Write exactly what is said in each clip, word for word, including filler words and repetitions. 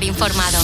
estar informado.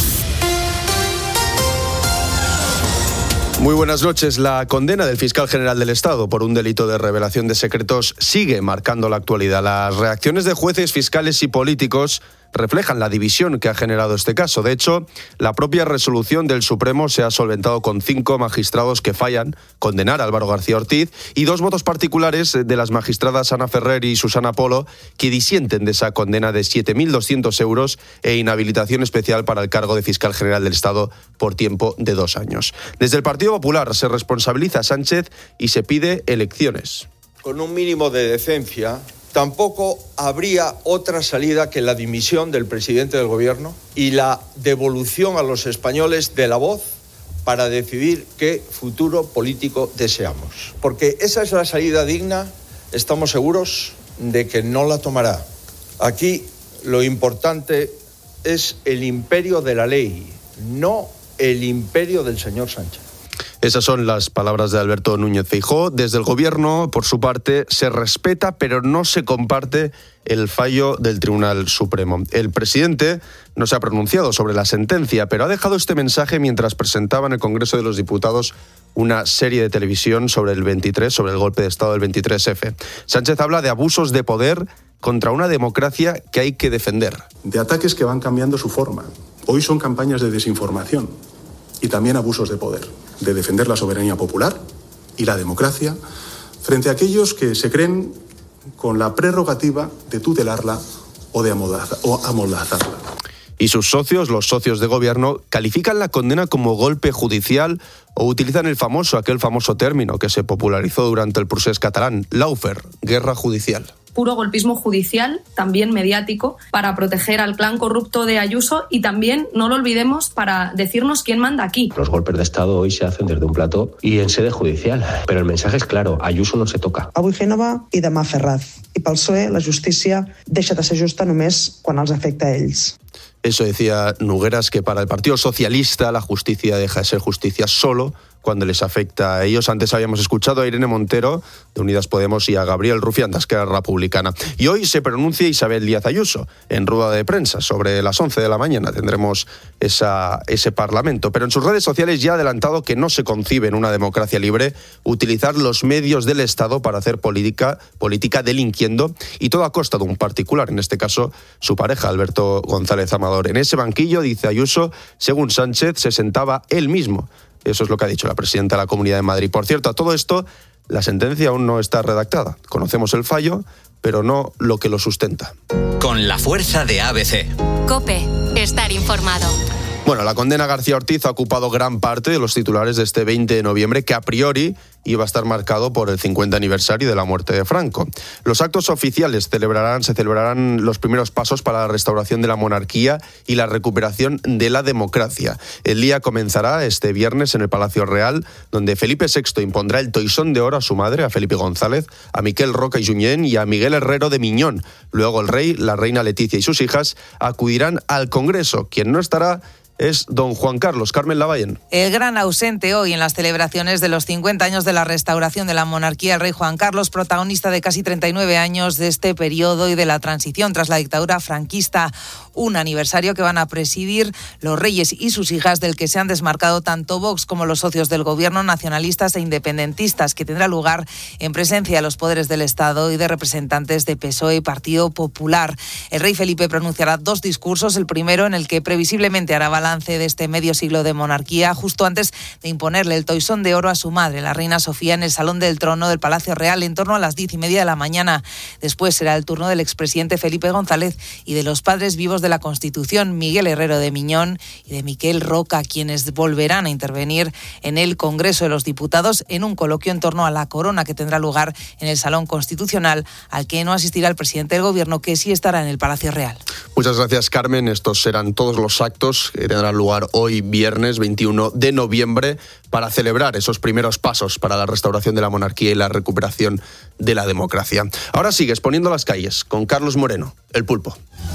Muy buenas noches. La condena del fiscal general del Estado por un delito de revelación de secretos sigue marcando la actualidad. Las reacciones de jueces, fiscales y políticos reflejan la división que ha generado este caso. De hecho, la propia resolución del Supremo se ha solventado con cinco magistrados que fallan condenar a Álvaro García Ortiz y dos votos particulares de las magistradas Ana Ferrer y Susana Polo que disienten de esa condena de siete mil doscientos euros e inhabilitación especial para el cargo de fiscal general del Estado por tiempo de dos años. Desde el Partido Popular se responsabiliza a Sánchez y se pide elecciones. Con un mínimo de decencia, tampoco habría otra salida que la dimisión del presidente del gobierno y la devolución a los españoles de la voz para decidir qué futuro político deseamos. Porque esa es la salida digna, estamos seguros de que no la tomará. Aquí lo importante es el imperio de la ley, no el imperio del señor Sánchez. Esas son las palabras de Alberto Núñez Feijóo. Desde el Gobierno, por su parte, se respeta, pero no se comparte el fallo del Tribunal Supremo. El presidente no se ha pronunciado sobre la sentencia, pero ha dejado este mensaje mientras presentaba en el Congreso de los Diputados una serie de televisión sobre el veintitrés, sobre el golpe de Estado del veintitrés efe. Sánchez habla de abusos de poder contra una democracia que hay que defender. De ataques que van cambiando su forma. Hoy son campañas de desinformación y también abusos de poder, de defender la soberanía popular y la democracia frente a aquellos que se creen con la prerrogativa de tutelarla o de amordazarla. Y sus socios, los socios de gobierno, califican la condena como golpe judicial o utilizan el famoso, aquel famoso término que se popularizó durante el procés catalán, lawfare, guerra judicial. Puro golpismo judicial, también mediático, para proteger al clan corrupto de Ayuso y también, no lo olvidemos, para decirnos quién manda aquí. Los golpes de Estado hoy se hacen desde un plató y en sede judicial, pero el mensaje es claro, Ayuso no se toca. Avui Génova i demà Ferraz. I pel P S O E la justícia deixa de ser justa només quan els afecta a ells. Eso decía Nogueras, que para el Partido Socialista la justicia deja de ser justicia solo cuando les afecta a ellos. Antes habíamos escuchado a Irene Montero, de Unidas Podemos, y a Gabriel Rufián, de Esquerra Republicana. Y hoy se pronuncia Isabel Díaz Ayuso en rueda de prensa. Sobre las once de la mañana tendremos esa, ese Parlamento. Pero en sus redes sociales ya ha adelantado que no se concibe en una democracia libre utilizar los medios del Estado para hacer política, política delinquiendo, y todo a costa de un particular, en este caso su pareja, Alberto González Amador. En ese banquillo, dice Ayuso, según Sánchez, se sentaba él mismo. Eso es lo que ha dicho la presidenta de la Comunidad de Madrid. Por cierto, a todo esto, la sentencia aún no está redactada. Conocemos el fallo, pero no lo que lo sustenta. Con la fuerza de A B C. COPE, estar informado. Bueno, la condena a García Ortiz ha ocupado gran parte de los titulares de este veinte de noviembre, que a priori iba a estar marcado por el cincuenta aniversario de la muerte de Franco. Los actos oficiales celebrarán, se celebrarán los primeros pasos para la restauración de la monarquía y la recuperación de la democracia. El día comenzará este viernes en el Palacio Real, donde Felipe sexto impondrá el toisón de oro a su madre, a Felipe González, a Miquel Roca y Junyent y a Miguel Herrero de Miñón. Luego el rey, la reina Leticia y sus hijas acudirán al Congreso. Quien no estará es don Juan Carlos. Carmen Lavallén. El gran ausente hoy en las celebraciones de los cincuenta años de la restauración de la monarquía, el rey Juan Carlos, protagonista de casi treinta y nueve años de este periodo y de la transición tras la dictadura franquista. Un aniversario que van a presidir los reyes y sus hijas, del que se han desmarcado tanto Vox como los socios del gobierno, nacionalistas e independentistas, que tendrá lugar en presencia de los poderes del Estado y de representantes de P S O E y Partido Popular. El rey Felipe pronunciará dos discursos, el primero en el que previsiblemente hará balance de este medio siglo de monarquía, justo antes de imponerle el toisón de oro a su madre, la reina Sofía, en el Salón del Trono del Palacio Real, en torno a las diez y media de la mañana. Después será el turno del expresidente Felipe González y de los padres vivos de la Constitución, Miguel Herrero de Miñón y de Miquel Roca, quienes volverán a intervenir en el Congreso de los Diputados en un coloquio en torno a la corona que tendrá lugar en el Salón Constitucional, al que no asistirá el presidente del Gobierno, que sí estará en el Palacio Real. Muchas gracias, Carmen. Estos serán todos los actos que tendrán lugar hoy, viernes veintiuno de noviembre, para celebrar esos primeros pasos para la restauración de la monarquía y la recuperación de la democracia. Ahora sigue exponiendo las calles con Carlos Moreno, el Pulpo.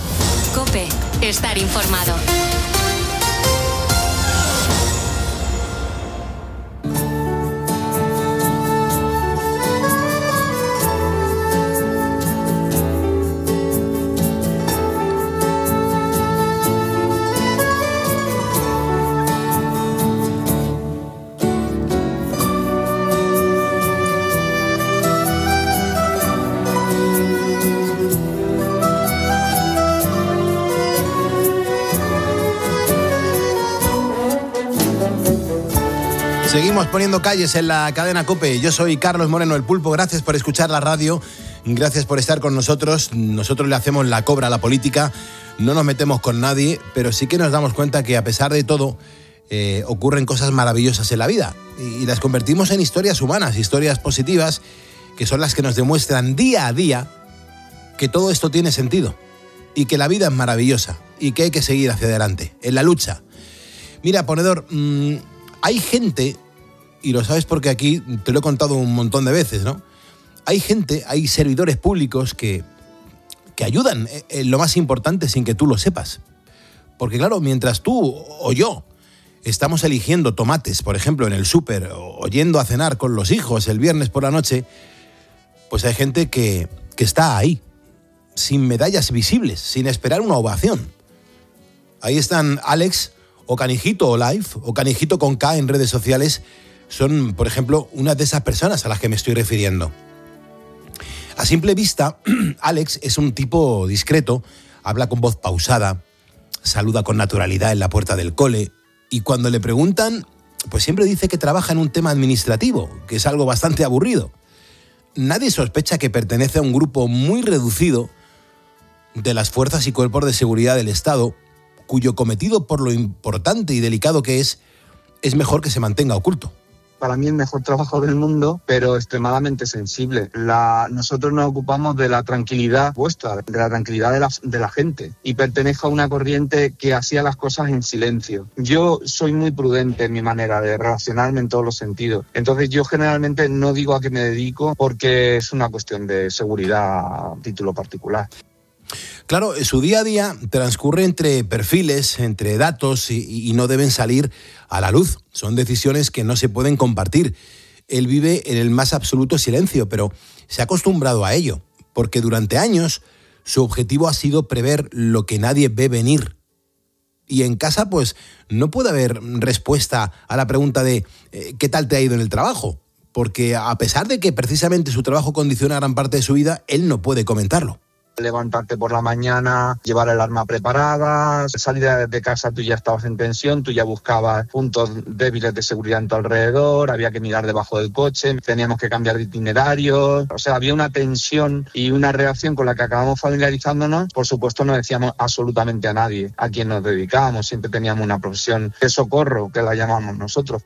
COPE, estar informado. Seguimos poniendo calles en la cadena COPE. Yo soy Carlos Moreno, el Pulpo. Gracias por escuchar la radio. Gracias por estar con nosotros. Nosotros le hacemos la cobra a la política. No nos metemos con nadie, pero sí que nos damos cuenta que a pesar de todo eh, ocurren cosas maravillosas en la vida. Y, y las convertimos en historias humanas, historias positivas, que son las que nos demuestran día a día que todo esto tiene sentido. Y que la vida es maravillosa. Y que hay que seguir hacia adelante, en la lucha. Mira, ponedor, mmm, hay gente... Y lo sabes porque aquí te lo he contado un montón de veces, ¿no? Hay gente, hay servidores públicos que, que ayudan en lo más importante sin que tú lo sepas. Porque claro, mientras tú o yo estamos eligiendo tomates, por ejemplo, en el súper, o yendo a cenar con los hijos el viernes por la noche, pues hay gente que, que está ahí, sin medallas visibles, sin esperar una ovación. Ahí están Alex, o Canijito o Live, o Canijito con K en redes sociales. Son, por ejemplo, una de esas personas a las que me estoy refiriendo. A simple vista, Alex es un tipo discreto, habla con voz pausada, saluda con naturalidad en la puerta del cole y cuando le preguntan, pues siempre dice que trabaja en un tema administrativo, que es algo bastante aburrido. Nadie sospecha que pertenece a un grupo muy reducido de las fuerzas y cuerpos de seguridad del Estado, cuyo cometido, por lo importante y delicado que es, es mejor que se mantenga oculto. Para mí el mejor trabajo del mundo, pero extremadamente sensible. La, nosotros nos ocupamos de la tranquilidad vuestra, de la tranquilidad de la, de la gente, y pertenezco a una corriente que hacía las cosas en silencio. Yo soy muy prudente en mi manera de relacionarme en todos los sentidos. Entonces yo generalmente no digo a qué me dedico porque es una cuestión de seguridad a título particular. Claro, su día a día transcurre entre perfiles, entre datos y, y no deben salir a la luz. Son decisiones que no se pueden compartir. Él vive en el más absoluto silencio, pero se ha acostumbrado a ello, porque durante años su objetivo ha sido prever lo que nadie ve venir. Y en casa, pues, no puede haber respuesta a la pregunta de eh, ¿qué tal te ha ido en el trabajo? Porque a pesar de que precisamente su trabajo condiciona gran parte de su vida, él no puede comentarlo. Levantarte por la mañana, llevar el arma preparada, salir de casa, tú ya estabas en tensión, tú ya buscabas puntos débiles de seguridad en tu alrededor, había que mirar debajo del coche, teníamos que cambiar de itinerario, o sea, había una tensión y una reacción con la que acabamos familiarizándonos. Por supuesto no decíamos absolutamente a nadie a quien nos dedicábamos, siempre teníamos una profesión de socorro, que la llamamos nosotros.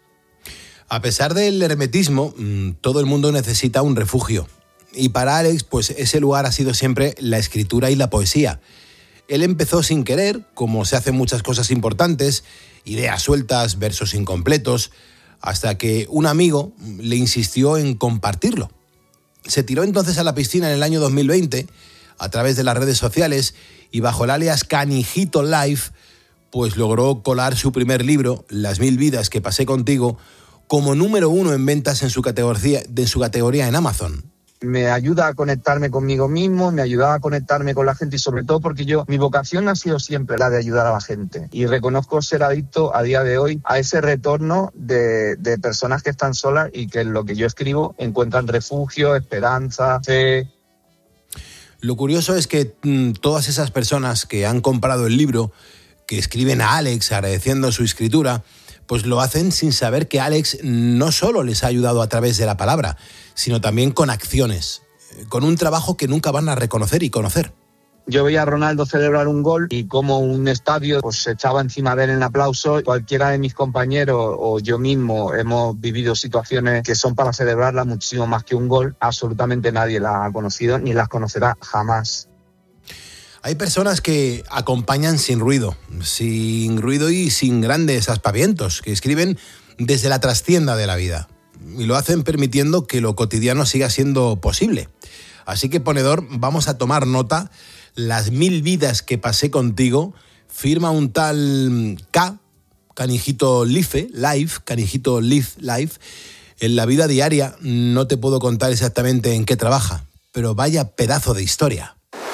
A pesar del hermetismo, todo el mundo necesita un refugio. Y para Alex, pues ese lugar ha sido siempre la escritura y la poesía. Él empezó sin querer, como se hacen muchas cosas importantes, ideas sueltas, versos incompletos, hasta que un amigo le insistió en compartirlo. Se tiró entonces a la piscina en el año dos mil veinte, a través de las redes sociales, y bajo el alias Canijito Live, pues logró colar su primer libro, Las mil vidas que pasé contigo, como número uno en ventas en su categoría, de su categoría en Amazon. Me ayuda a conectarme conmigo mismo, me ayuda a conectarme con la gente y sobre todo porque yo, mi vocación ha sido siempre la de ayudar a la gente y reconozco ser adicto a día de hoy a ese retorno de, de personas que están solas y que en lo que yo escribo encuentran refugio, esperanza, fe. Lo curioso es que mmm, todas esas personas que han comprado el libro, que escriben a Alex agradeciendo su escritura, pues lo hacen sin saber que Alex no solo les ha ayudado a través de la palabra, sino también con acciones, con un trabajo que nunca van a reconocer y conocer. Yo veía a Ronaldo celebrar un gol y como un estadio pues, se echaba encima de él en aplauso. Cualquiera de mis compañeros o yo mismo hemos vivido situaciones que son para celebrarla muchísimo más que un gol. Absolutamente nadie las ha conocido ni las conocerá jamás. Hay personas que acompañan sin ruido, sin ruido y sin grandes aspavientos, que escriben desde la trastienda de la vida y lo hacen permitiendo que lo cotidiano siga siendo posible. Así que, ponedor, vamos a tomar nota. Las mil vidas que pasé contigo, firma un tal K, Canijito Life, Live, Canijito Live, Live. En la vida diaria no te puedo contar exactamente en qué trabaja, pero vaya pedazo de historia.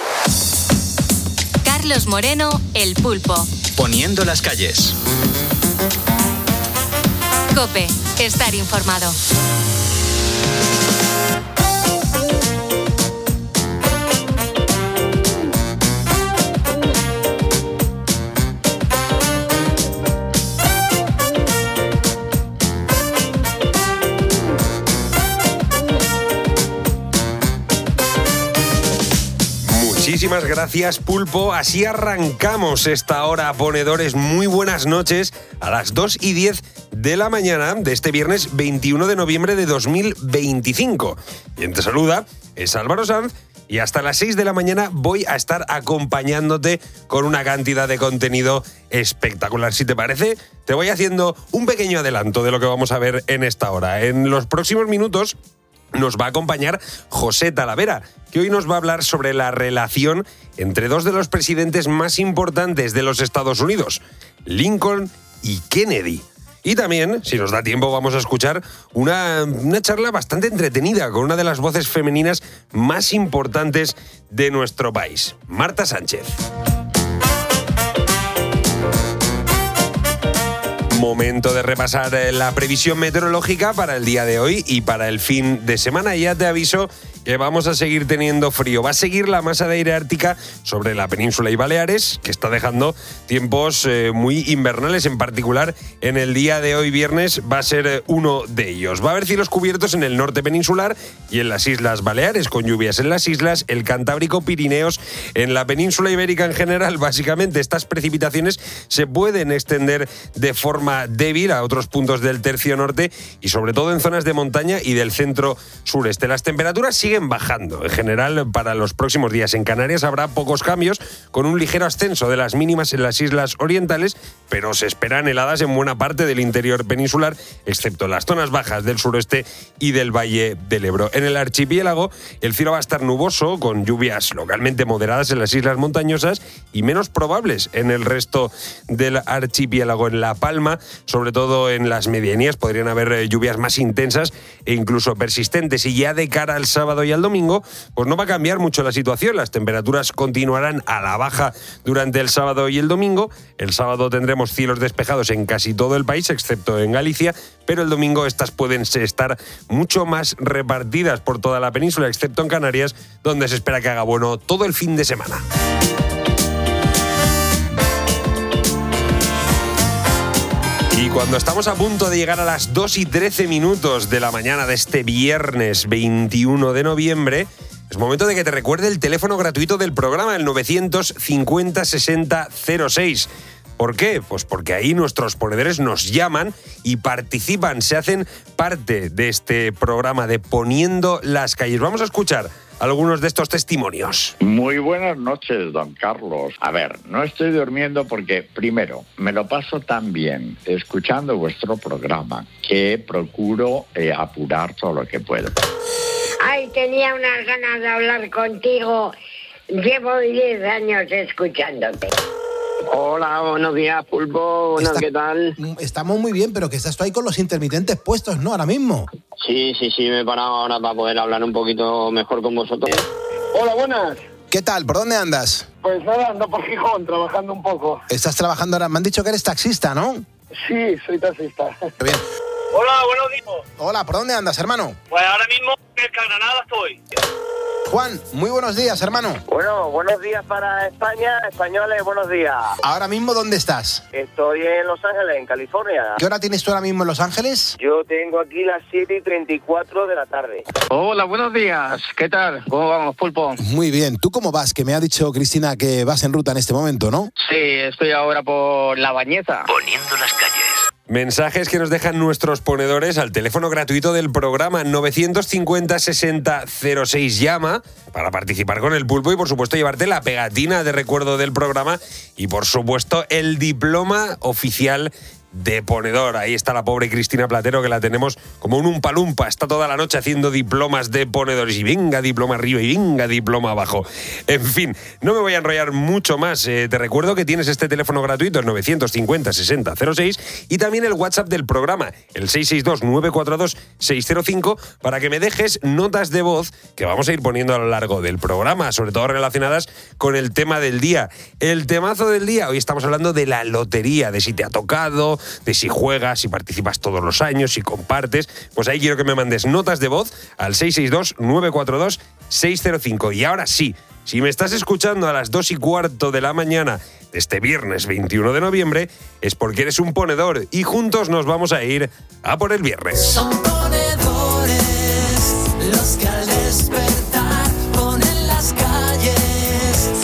Carlos Moreno, El Pulpo. Poniendo las calles. COPE, estar informado. Muchísimas gracias, Pulpo. Así arrancamos esta hora, ponedores. Muy buenas noches a las dos y diez de la mañana de este viernes veintiuno de noviembre de dos mil veinticinco. Quien te saluda es Álvaro Sanz y hasta las seis de la mañana voy a estar acompañándote con una cantidad de contenido espectacular. Si te parece, te voy haciendo un pequeño adelanto de lo que vamos a ver en esta hora. En los próximos minutos nos va a acompañar José Talavera, que hoy nos va a hablar sobre la relación entre dos de los presidentes más importantes de los Estados Unidos, Lincoln y Kennedy. Y también, si nos da tiempo, vamos a escuchar una, una charla bastante entretenida con una de las voces femeninas más importantes de nuestro país, Marta Sánchez. Momento de repasar la previsión meteorológica para el día de hoy y para el fin de semana. Ya te aviso que vamos a seguir teniendo frío. Va a seguir la masa de aire ártica sobre la península y Baleares, que está dejando tiempos eh, muy invernales. En particular, en el día de hoy viernes va a ser uno de ellos. Va a haber cielos cubiertos en el norte peninsular y en las Islas Baleares, con lluvias en las islas, el Cantábrico, Pirineos, en la península ibérica en general. Básicamente, estas precipitaciones se pueden extender de forma débil a otros puntos del tercio norte y sobre todo en zonas de montaña y del centro sureste. Las temperaturas siguen bajando. En general, para los próximos días en Canarias habrá pocos cambios, con un ligero ascenso de las mínimas en las islas orientales, pero se esperan heladas en buena parte del interior peninsular, excepto en las zonas bajas del suroeste y del Valle del Ebro. En el archipiélago, el cielo va a estar nuboso, con lluvias localmente moderadas en las islas montañosas y menos probables en el resto del archipiélago. En La Palma, sobre todo en las medianías, podrían haber lluvias más intensas e incluso persistentes. Y ya de cara al sábado y al domingo, pues no va a cambiar mucho la situación. Las temperaturas continuarán a la baja durante el sábado y el domingo. El sábado tendremos cielos despejados en casi todo el país, excepto en Galicia, pero el domingo estas pueden estar mucho más repartidas por toda la península, excepto en Canarias, donde se espera que haga bueno todo el fin de semana. Y cuando estamos a punto de llegar a las dos y trece minutos de la mañana de este viernes veintiuno de noviembre, es momento de que te recuerde el teléfono gratuito del programa, el novecientos cincuenta sesenta cero seis. ¿Por qué? Pues porque ahí nuestros ponedores nos llaman y participan, se hacen parte de este programa de Poniendo las Calles. Vamos a escuchar algunos de estos testimonios. Muy buenas noches, don Carlos. A ver, no estoy durmiendo porque, primero, me lo paso tan bien escuchando vuestro programa que procuro eh, apurar todo lo que puedo. Ay, tenía unas ganas de hablar contigo. Llevo diez años escuchándote. Hola, buenos días, Pulpo. Bueno, Está, ¿qué tal? Estamos muy bien, pero que estás tú ahí con los intermitentes puestos, ¿no? Ahora mismo. Sí, sí, sí, me he parado ahora para poder hablar un poquito mejor con vosotros. Hola, buenas. ¿Qué tal? ¿Por dónde andas? Pues nada, ando por Gijón, trabajando un poco. Estás trabajando ahora. Me han dicho que eres taxista, ¿no? Sí, soy taxista. Bien. Hola, buenos días. Hola, ¿por dónde andas, hermano? Pues ahora mismo en Granada estoy. Juan, muy buenos días, hermano. Bueno, buenos días para España, españoles, buenos días. ¿Ahora mismo dónde estás? Estoy en Los Ángeles, en California. ¿Qué hora tienes tú ahora mismo en Los Ángeles? Yo tengo aquí las siete y treinta y cuatro de la tarde. Hola, buenos días. ¿Qué tal? ¿Cómo vamos, Pulpo? Muy bien. ¿Tú cómo vas? Que me ha dicho Cristina que vas en ruta en este momento, ¿no? Sí, estoy ahora por La Bañeza. Poniendo las calles. Mensajes que nos dejan nuestros ponedores al teléfono gratuito del programa novecientos cincuenta sesenta cero seis. Llama para participar con el Pulpo y, por supuesto, llevarte la pegatina de recuerdo del programa y, por supuesto, el diploma oficial de ponedor. Ahí está la pobre Cristina Platero, que la tenemos como un umpalumpa. Está toda la noche haciendo diplomas de ponedores y venga diploma arriba y venga diploma abajo. En fin, no me voy a enrollar mucho más. Eh, te recuerdo que tienes este teléfono gratuito, el novecientos cincuenta sesenta cero seis, y también el WhatsApp del programa, el seis seis dos nueve cuatro dos seis cero cinco, para que me dejes notas de voz que vamos a ir poniendo a lo largo del programa, sobre todo relacionadas con el tema del día. El temazo del día, hoy estamos hablando de la lotería, de si te ha tocado, de si juegas, si participas todos los años, si compartes. Pues ahí quiero que me mandes notas de voz al seis seis dos nueve cuatro dos seis cero cinco. Y ahora sí, si me estás escuchando a las dos y cuarto de la mañana de este viernes veintiuno de noviembre, es porque eres un ponedor y juntos nos vamos a ir a por el viernes. Son ponedores los que al despertar ponen las calles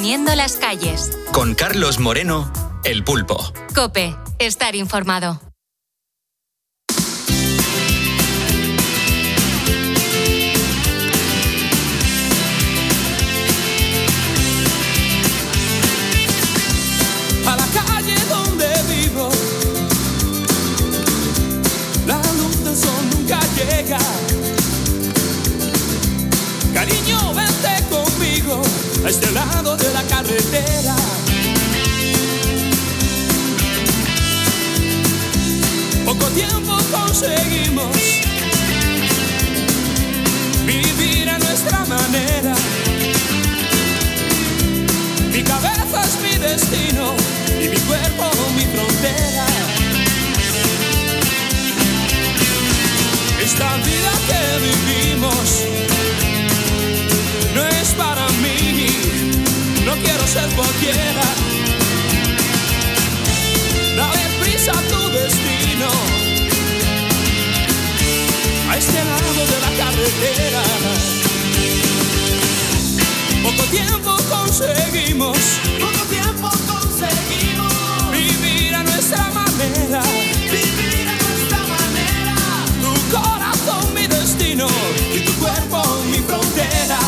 Poniendo las calles. Con Carlos Moreno, El Pulpo. COPE. Estar informado. A la calle donde vivo, la luz del sol nunca llega. Cariño, vente conmigo a este lado de la carretera. Poco tiempo conseguimos vivir a nuestra manera. Mi cabeza es mi destino y mi cuerpo mi frontera. Esta vida que vivimos no es para mí, no quiero ser cualquiera. Dale prisa a tu destino, a este lado de la carretera. Poco tiempo conseguimos, poco tiempo conseguimos vivir a nuestra manera, vivir a nuestra manera. Tu corazón mi destino y tu cuerpo mi frontera.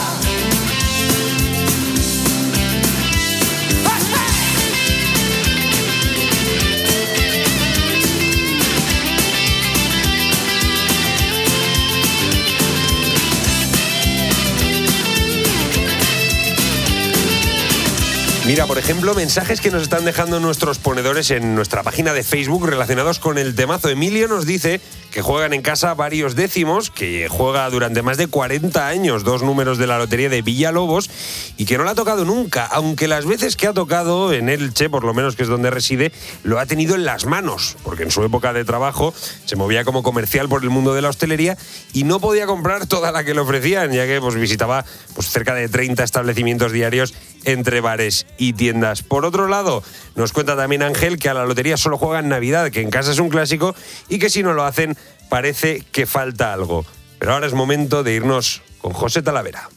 Mira, por ejemplo, mensajes que nos están dejando nuestros ponedores en nuestra página de Facebook relacionados con el temazo. Emilio nos dice que juegan en casa varios décimos, que juega durante más de cuarenta años dos números de la lotería de Villalobos y que no la ha tocado nunca, aunque las veces que ha tocado en Elche, por lo menos que es donde reside, lo ha tenido en las manos, porque en su época de trabajo se movía como comercial por el mundo de la hostelería y no podía comprar toda la que le ofrecían, ya que pues, visitaba pues, cerca de treinta establecimientos diarios entre bares y tiendas. Por otro lado, nos cuenta también Ángel que a la lotería solo juega en Navidad, que en casa es un clásico y que si no lo hacen parece que falta algo. Pero ahora es momento de irnos con José Talavera.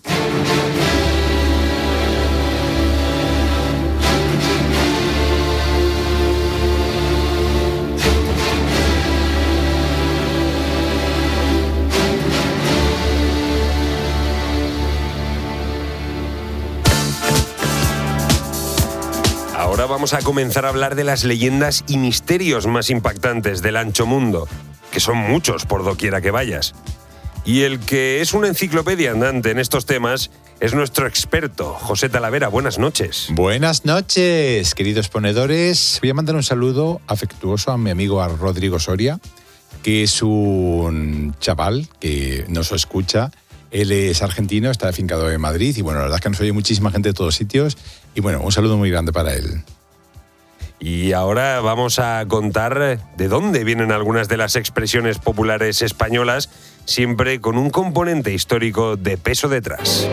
Ahora vamos a comenzar a hablar de las leyendas y misterios más impactantes del ancho mundo, que son muchos por doquiera que vayas. Y el que es una enciclopedia andante en estos temas es nuestro experto, José Talavera. Buenas noches. Buenas noches, queridos ponedores. Voy a mandar un saludo afectuoso a mi amigo a Rodrigo Soria, que es un chaval que nos escucha. Él es argentino, está afincado en Madrid y bueno, la verdad es que nos oye muchísima gente de todos sitios y bueno, un saludo muy grande para él. Y ahora vamos a contar de dónde vienen algunas de las expresiones populares españolas, siempre con un componente histórico de peso detrás.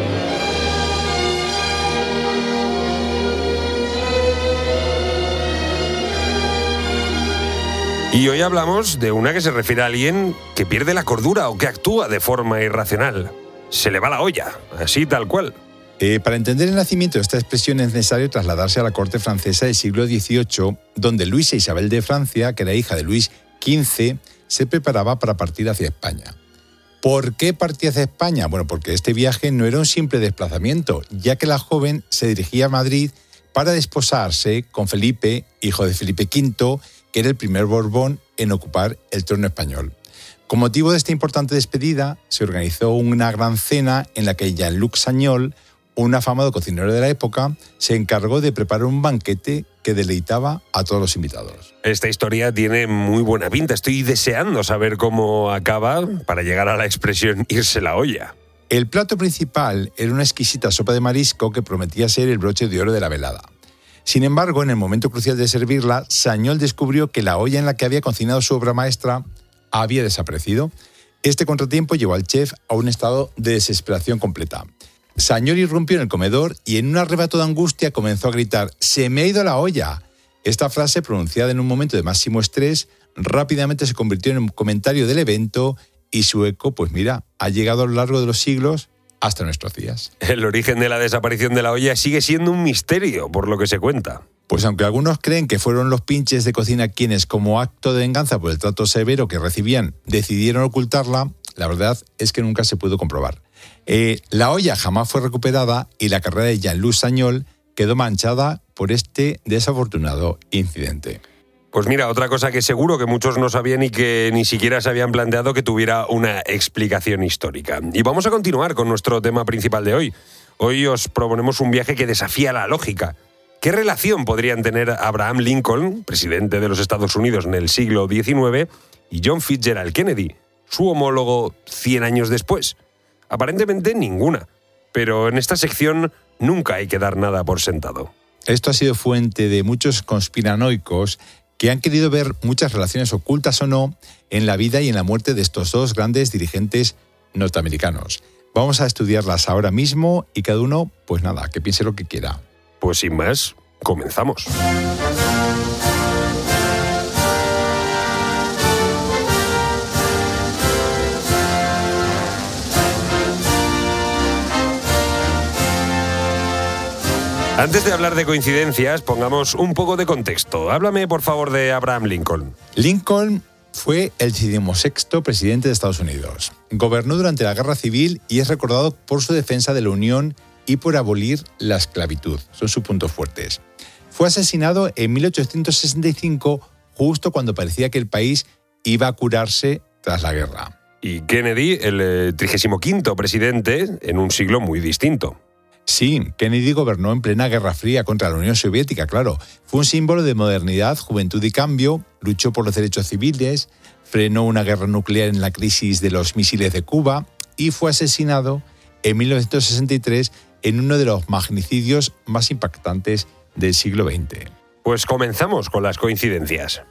Y hoy hablamos de una que se refiere a alguien que pierde la cordura o que actúa de forma irracional. Se le va la olla, así tal cual. Eh, para entender el nacimiento de esta expresión es necesario trasladarse a la corte francesa del siglo dieciocho, donde Luisa Isabel de Francia, que era hija de Luis quince, se preparaba para partir hacia España. ¿Por qué partía hacia España? Bueno, porque este viaje no era un simple desplazamiento, ya que la joven se dirigía a Madrid para desposarse con Felipe, hijo de Felipe quinto, que era el primer Borbón en ocupar el trono español. Con motivo de esta importante despedida, se organizó una gran cena en la que Jean-Luc Sagnol, un afamado cocinero de la época, se encargó de preparar un banquete que deleitaba a todos los invitados. Esta historia tiene muy buena pinta. Estoy deseando saber cómo acaba para llegar a la expresión irse la olla. El plato principal era una exquisita sopa de marisco que prometía ser el broche de oro de la velada. Sin embargo, en el momento crucial de servirla, Sagnol descubrió que la olla en la que había cocinado su obra maestra había desaparecido. Este contratiempo llevó al chef a un estado de desesperación completa. Sagnol irrumpió en el comedor y en un arrebato de angustia comenzó a gritar: «¡Se me ha ido la olla!». Esta frase, pronunciada en un momento de máximo estrés, rápidamente se convirtió en un comentario del evento y su eco, pues mira, ha llegado a lo largo de los siglos hasta nuestros días. El origen de la desaparición de la olla sigue siendo un misterio, por lo que se cuenta. Pues aunque algunos creen que fueron los pinches de cocina quienes, como acto de venganza por el trato severo que recibían, decidieron ocultarla, la verdad es que nunca se pudo comprobar. Eh, la olla jamás fue recuperada y la carrera de Jean-Luc Sagnol quedó manchada por este desafortunado incidente. Pues mira, otra cosa que seguro que muchos no sabían y que ni siquiera se habían planteado que tuviera una explicación histórica. Y vamos a continuar con nuestro tema principal de hoy. Hoy os proponemos un viaje que desafía la lógica. ¿Qué relación podrían tener Abraham Lincoln, presidente de los Estados Unidos en el siglo diecinueve, y John Fitzgerald Kennedy, su homólogo cien años después? Aparentemente ninguna, pero en esta sección nunca hay que dar nada por sentado. Esto ha sido fuente de muchos conspiranoicos que han querido ver muchas relaciones ocultas o no en la vida y en la muerte de estos dos grandes dirigentes norteamericanos. Vamos a estudiarlas ahora mismo y cada uno, pues nada, que piense lo que quiera. Pues sin más, comenzamos. Antes de hablar de coincidencias, pongamos un poco de contexto. Háblame, por favor, de Abraham Lincoln. Lincoln fue el decimosexto presidente de Estados Unidos. Gobernó durante la Guerra Civil y es recordado por su defensa de la Unión y por abolir la esclavitud. Son sus puntos fuertes. Fue asesinado en mil ochocientos sesenta y cinco, justo cuando parecía que el país iba a curarse tras la guerra. Y Kennedy, el trigésimo quinto presidente, en un siglo muy distinto. Sí, Kennedy gobernó en plena Guerra Fría contra la Unión Soviética, claro. Fue un símbolo de modernidad, juventud y cambio, luchó por los derechos civiles, frenó una guerra nuclear en la crisis de los misiles de Cuba y fue asesinado en mil novecientos sesenta y tres en uno de los magnicidios más impactantes del siglo veinte. Pues comenzamos con las coincidencias.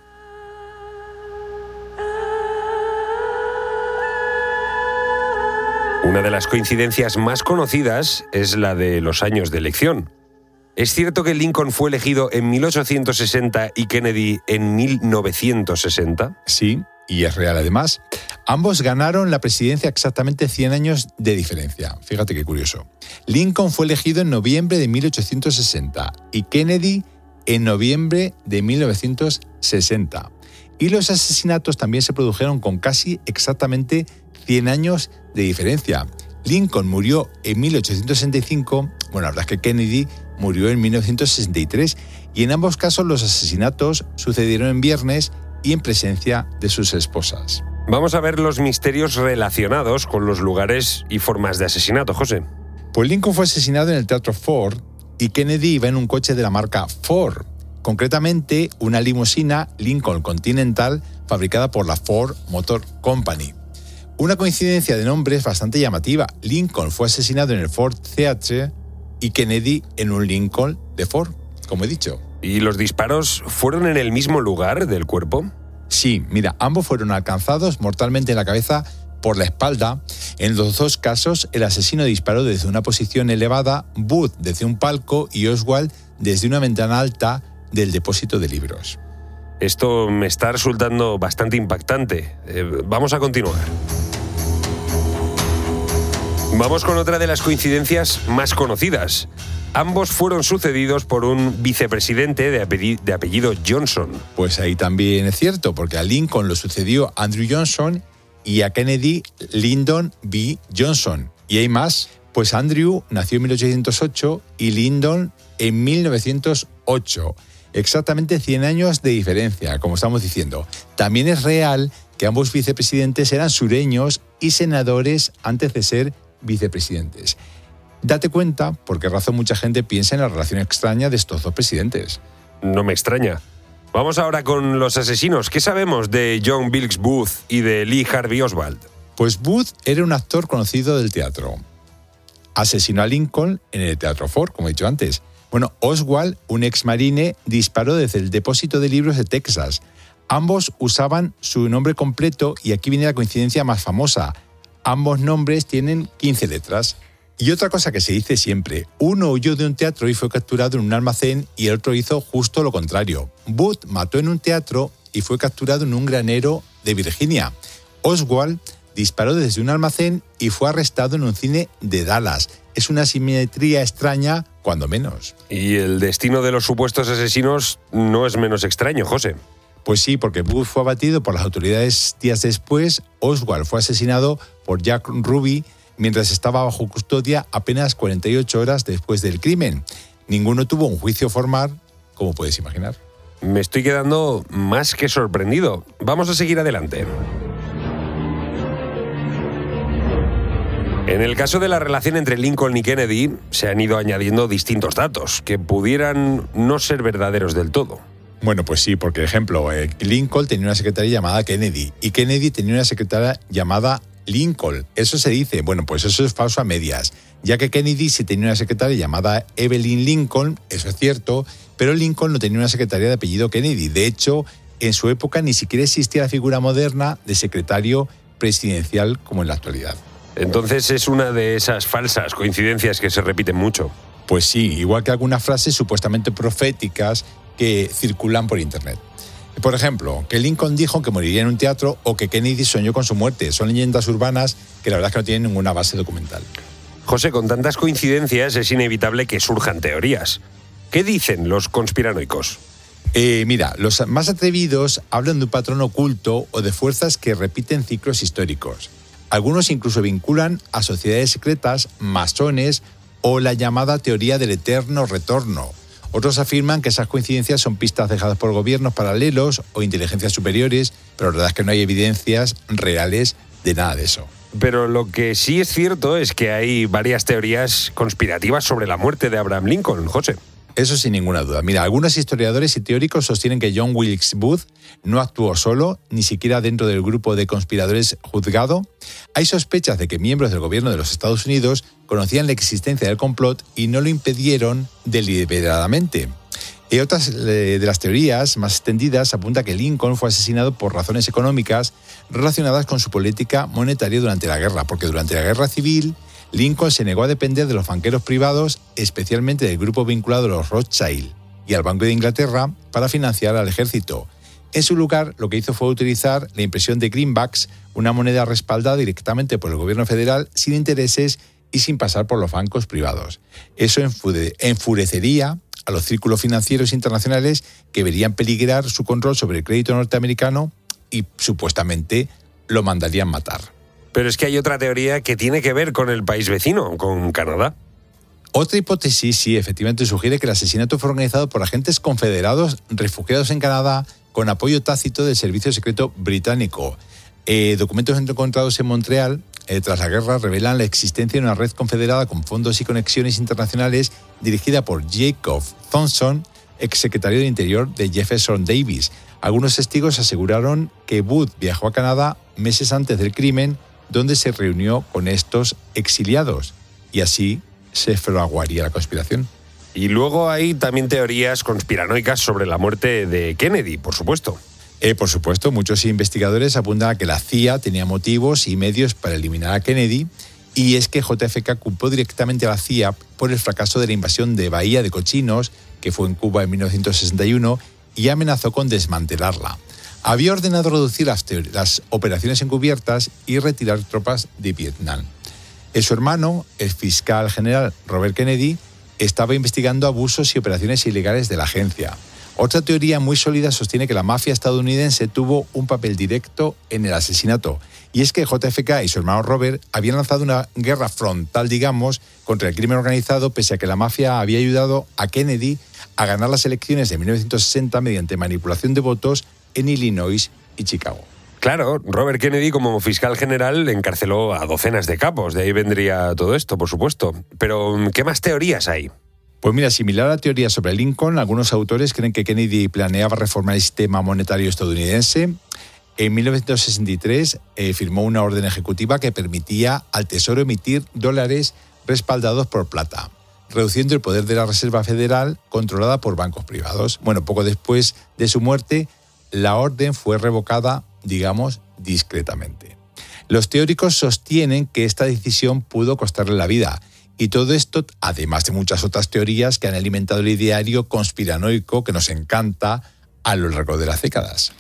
Una de las coincidencias más conocidas es la de los años de elección. ¿Es cierto que Lincoln fue elegido en mil ochocientos sesenta y Kennedy en mil novecientos sesenta? Sí, y es real además. Ambos ganaron la presidencia exactamente cien años de diferencia. Fíjate qué curioso. Lincoln fue elegido en noviembre de mil ochocientos sesenta y Kennedy en noviembre de mil novecientos sesenta. Y los asesinatos también se produjeron con casi exactamente cien años de diferencia. Lincoln murió en mil ochocientos sesenta y cinco, bueno, la verdad es que Kennedy murió en mil novecientos sesenta y tres, y en ambos casos los asesinatos sucedieron en viernes y en presencia de sus esposas. Vamos a ver los misterios relacionados con los lugares y formas de asesinato, José. Pues Lincoln fue asesinado en el Teatro Ford y Kennedy iba en un coche de la marca Ford, concretamente una limusina Lincoln Continental fabricada por la Ford Motor Company. Una coincidencia de nombres bastante llamativa. Lincoln fue asesinado en el Ford Theatre y Kennedy en un Lincoln de Ford, como he dicho. ¿Y los disparos fueron en el mismo lugar del cuerpo? Sí, mira, ambos fueron alcanzados mortalmente en la cabeza por la espalda. En los dos casos, el asesino disparó desde una posición elevada, Booth desde un palco y Oswald desde una ventana alta del depósito de libros. Esto me está resultando bastante impactante. Eh, vamos a continuar. Vamos con otra de las coincidencias más conocidas. Ambos fueron sucedidos por un vicepresidente de apellido, de apellido Johnson. Pues ahí también es cierto, porque a Lincoln lo sucedió Andrew Johnson y a Kennedy Lyndon B. Johnson. Y hay más, pues Andrew nació en mil ochocientos ocho y Lyndon en mil novecientos ocho. Exactamente cien años de diferencia, como estamos diciendo. También es real que ambos vicepresidentes eran sureños y senadores antes de ser vicepresidentes. Date cuenta por qué razón mucha gente piensa en la relación extraña de estos dos presidentes. No me extraña. Vamos ahora con los asesinos. ¿Qué sabemos de John Wilkes Booth y de Lee Harvey Oswald? Pues Booth era un actor conocido del teatro. Asesinó a Lincoln en el Teatro Ford, como he dicho antes. Bueno, Oswald, un exmarine, disparó desde el depósito de libros de Texas. Ambos usaban su nombre completo y aquí viene la coincidencia más famosa. Ambos nombres tienen quince letras. Y otra cosa que se dice siempre, uno huyó de un teatro y fue capturado en un almacén y el otro hizo justo lo contrario. Booth mató en un teatro y fue capturado en un granero de Virginia. Oswald disparó desde un almacén y fue arrestado en un cine de Dallas. Es una simetría extraña, cuando menos. Y el destino de los supuestos asesinos no es menos extraño, José. Pues sí, porque Booth fue abatido por las autoridades días después. Oswald fue asesinado por Jack Ruby mientras estaba bajo custodia apenas cuarenta y ocho horas después del crimen. Ninguno tuvo un juicio formal, como puedes imaginar. Me estoy quedando más que sorprendido. Vamos a seguir adelante. En el caso de la relación entre Lincoln y Kennedy, se han ido añadiendo distintos datos que pudieran no ser verdaderos del todo. Bueno, pues sí, porque, ejemplo, eh, Lincoln tenía una secretaria llamada Kennedy y Kennedy tenía una secretaria llamada Lincoln. Eso se dice, bueno, pues eso es falso a medias, ya que Kennedy sí tenía una secretaria llamada Evelyn Lincoln, eso es cierto, pero Lincoln no tenía una secretaria de apellido Kennedy. De hecho, en su época ni siquiera existía la figura moderna de secretario presidencial como en la actualidad. Entonces es una de esas falsas coincidencias que se repiten mucho. Pues sí, igual que algunas frases supuestamente proféticas que circulan por internet. Por ejemplo, que Lincoln dijo que moriría en un teatro o que Kennedy soñó con su muerte. Son leyendas urbanas que la verdad es que no tienen ninguna base documental. José, con tantas coincidencias es inevitable que surjan teorías. ¿Qué dicen los conspiranoicos? Eh, mira, los más atrevidos hablan de un patrón oculto o de fuerzas que repiten ciclos históricos. Algunos incluso vinculan a sociedades secretas, masones o la llamada teoría del eterno retorno. Otros afirman que esas coincidencias son pistas dejadas por gobiernos paralelos o inteligencias superiores, pero la verdad es que no hay evidencias reales de nada de eso. Pero lo que sí es cierto es que hay varias teorías conspirativas sobre la muerte de Abraham Lincoln, José. Eso sin ninguna duda. Mira, algunos historiadores y teóricos sostienen que John Wilkes Booth no actuó solo, ni siquiera dentro del grupo de conspiradores juzgado. Hay sospechas de que miembros del gobierno de los Estados Unidos conocían la existencia del complot y no lo impidieron deliberadamente. Y otras de las teorías más extendidas apuntan que Lincoln fue asesinado por razones económicas relacionadas con su política monetaria durante la guerra, porque durante la guerra civil Lincoln se negó a depender de los banqueros privados, especialmente del grupo vinculado a los Rothschild y al Banco de Inglaterra, para financiar al ejército. En su lugar, lo que hizo fue utilizar la impresión de greenbacks, una moneda respaldada directamente por el gobierno federal, sin intereses y sin pasar por los bancos privados. Eso enfurecería a los círculos financieros internacionales que verían peligrar su control sobre el crédito norteamericano y supuestamente lo mandarían matar. Pero es que hay otra teoría que tiene que ver con el país vecino, con Canadá. Otra hipótesis, sí, efectivamente sugiere que el asesinato fue organizado por agentes confederados refugiados en Canadá con apoyo tácito del servicio secreto británico. Eh, documentos encontrados en Montreal eh, tras la guerra revelan la existencia de una red confederada con fondos y conexiones internacionales dirigida por Jacob Thompson, exsecretario de Interior de Jefferson Davis. Algunos testigos aseguraron que Booth viajó a Canadá meses antes del crimen, donde se reunió con estos exiliados, y así se fraguaría la conspiración. Y luego hay también teorías conspiranoicas sobre la muerte de Kennedy, por supuesto. Eh, por supuesto, muchos investigadores apuntan a que la C I A tenía motivos y medios para eliminar a Kennedy, y es que J F K culpó directamente a la C I A por el fracaso de la invasión de Bahía de Cochinos, que fue en Cuba en mil novecientos sesenta y uno, y amenazó con desmantelarla. Había ordenado reducir las, las operaciones encubiertas y retirar tropas de Vietnam. Su hermano, el fiscal general Robert Kennedy, estaba investigando abusos y operaciones ilegales de la agencia. Otra teoría muy sólida sostiene que la mafia estadounidense tuvo un papel directo en el asesinato, y es que J F K y su hermano Robert habían lanzado una guerra frontal, digamos, contra el crimen organizado, pese a que la mafia había ayudado a Kennedy a ganar las elecciones de mil novecientos sesenta mediante manipulación de votos en Illinois y Chicago. Claro, Robert Kennedy como fiscal general encarceló a docenas de capos, de ahí vendría todo esto, por supuesto. Pero, ¿qué más teorías hay? Pues mira, similar a la teoría sobre Lincoln, algunos autores creen que Kennedy planeaba reformar el sistema monetario estadounidense. En mil novecientos sesenta y tres eh, firmó una orden ejecutiva que permitía al Tesoro emitir dólares respaldados por plata, reduciendo el poder de la Reserva Federal controlada por bancos privados. Bueno, poco después de su muerte, la orden fue revocada, digamos, discretamente. Los teóricos sostienen que esta decisión pudo costarle la vida, y todo esto, además de muchas otras teorías que han alimentado el ideario conspiranoico que nos encanta a lo largo de las décadas.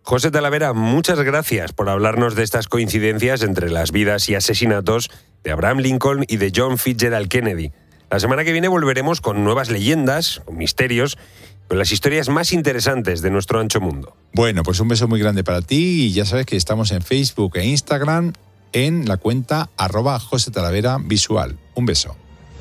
José Talavera, muchas gracias por hablarnos de estas coincidencias entre las vidas y asesinatos de Abraham Lincoln y de John Fitzgerald Kennedy. La semana que viene volveremos con nuevas leyendas, con misterios, con las historias más interesantes de nuestro ancho mundo. Bueno, pues un beso muy grande para ti y ya sabes que estamos en Facebook e Instagram en la cuenta arroba José Talavera Visual. Un beso.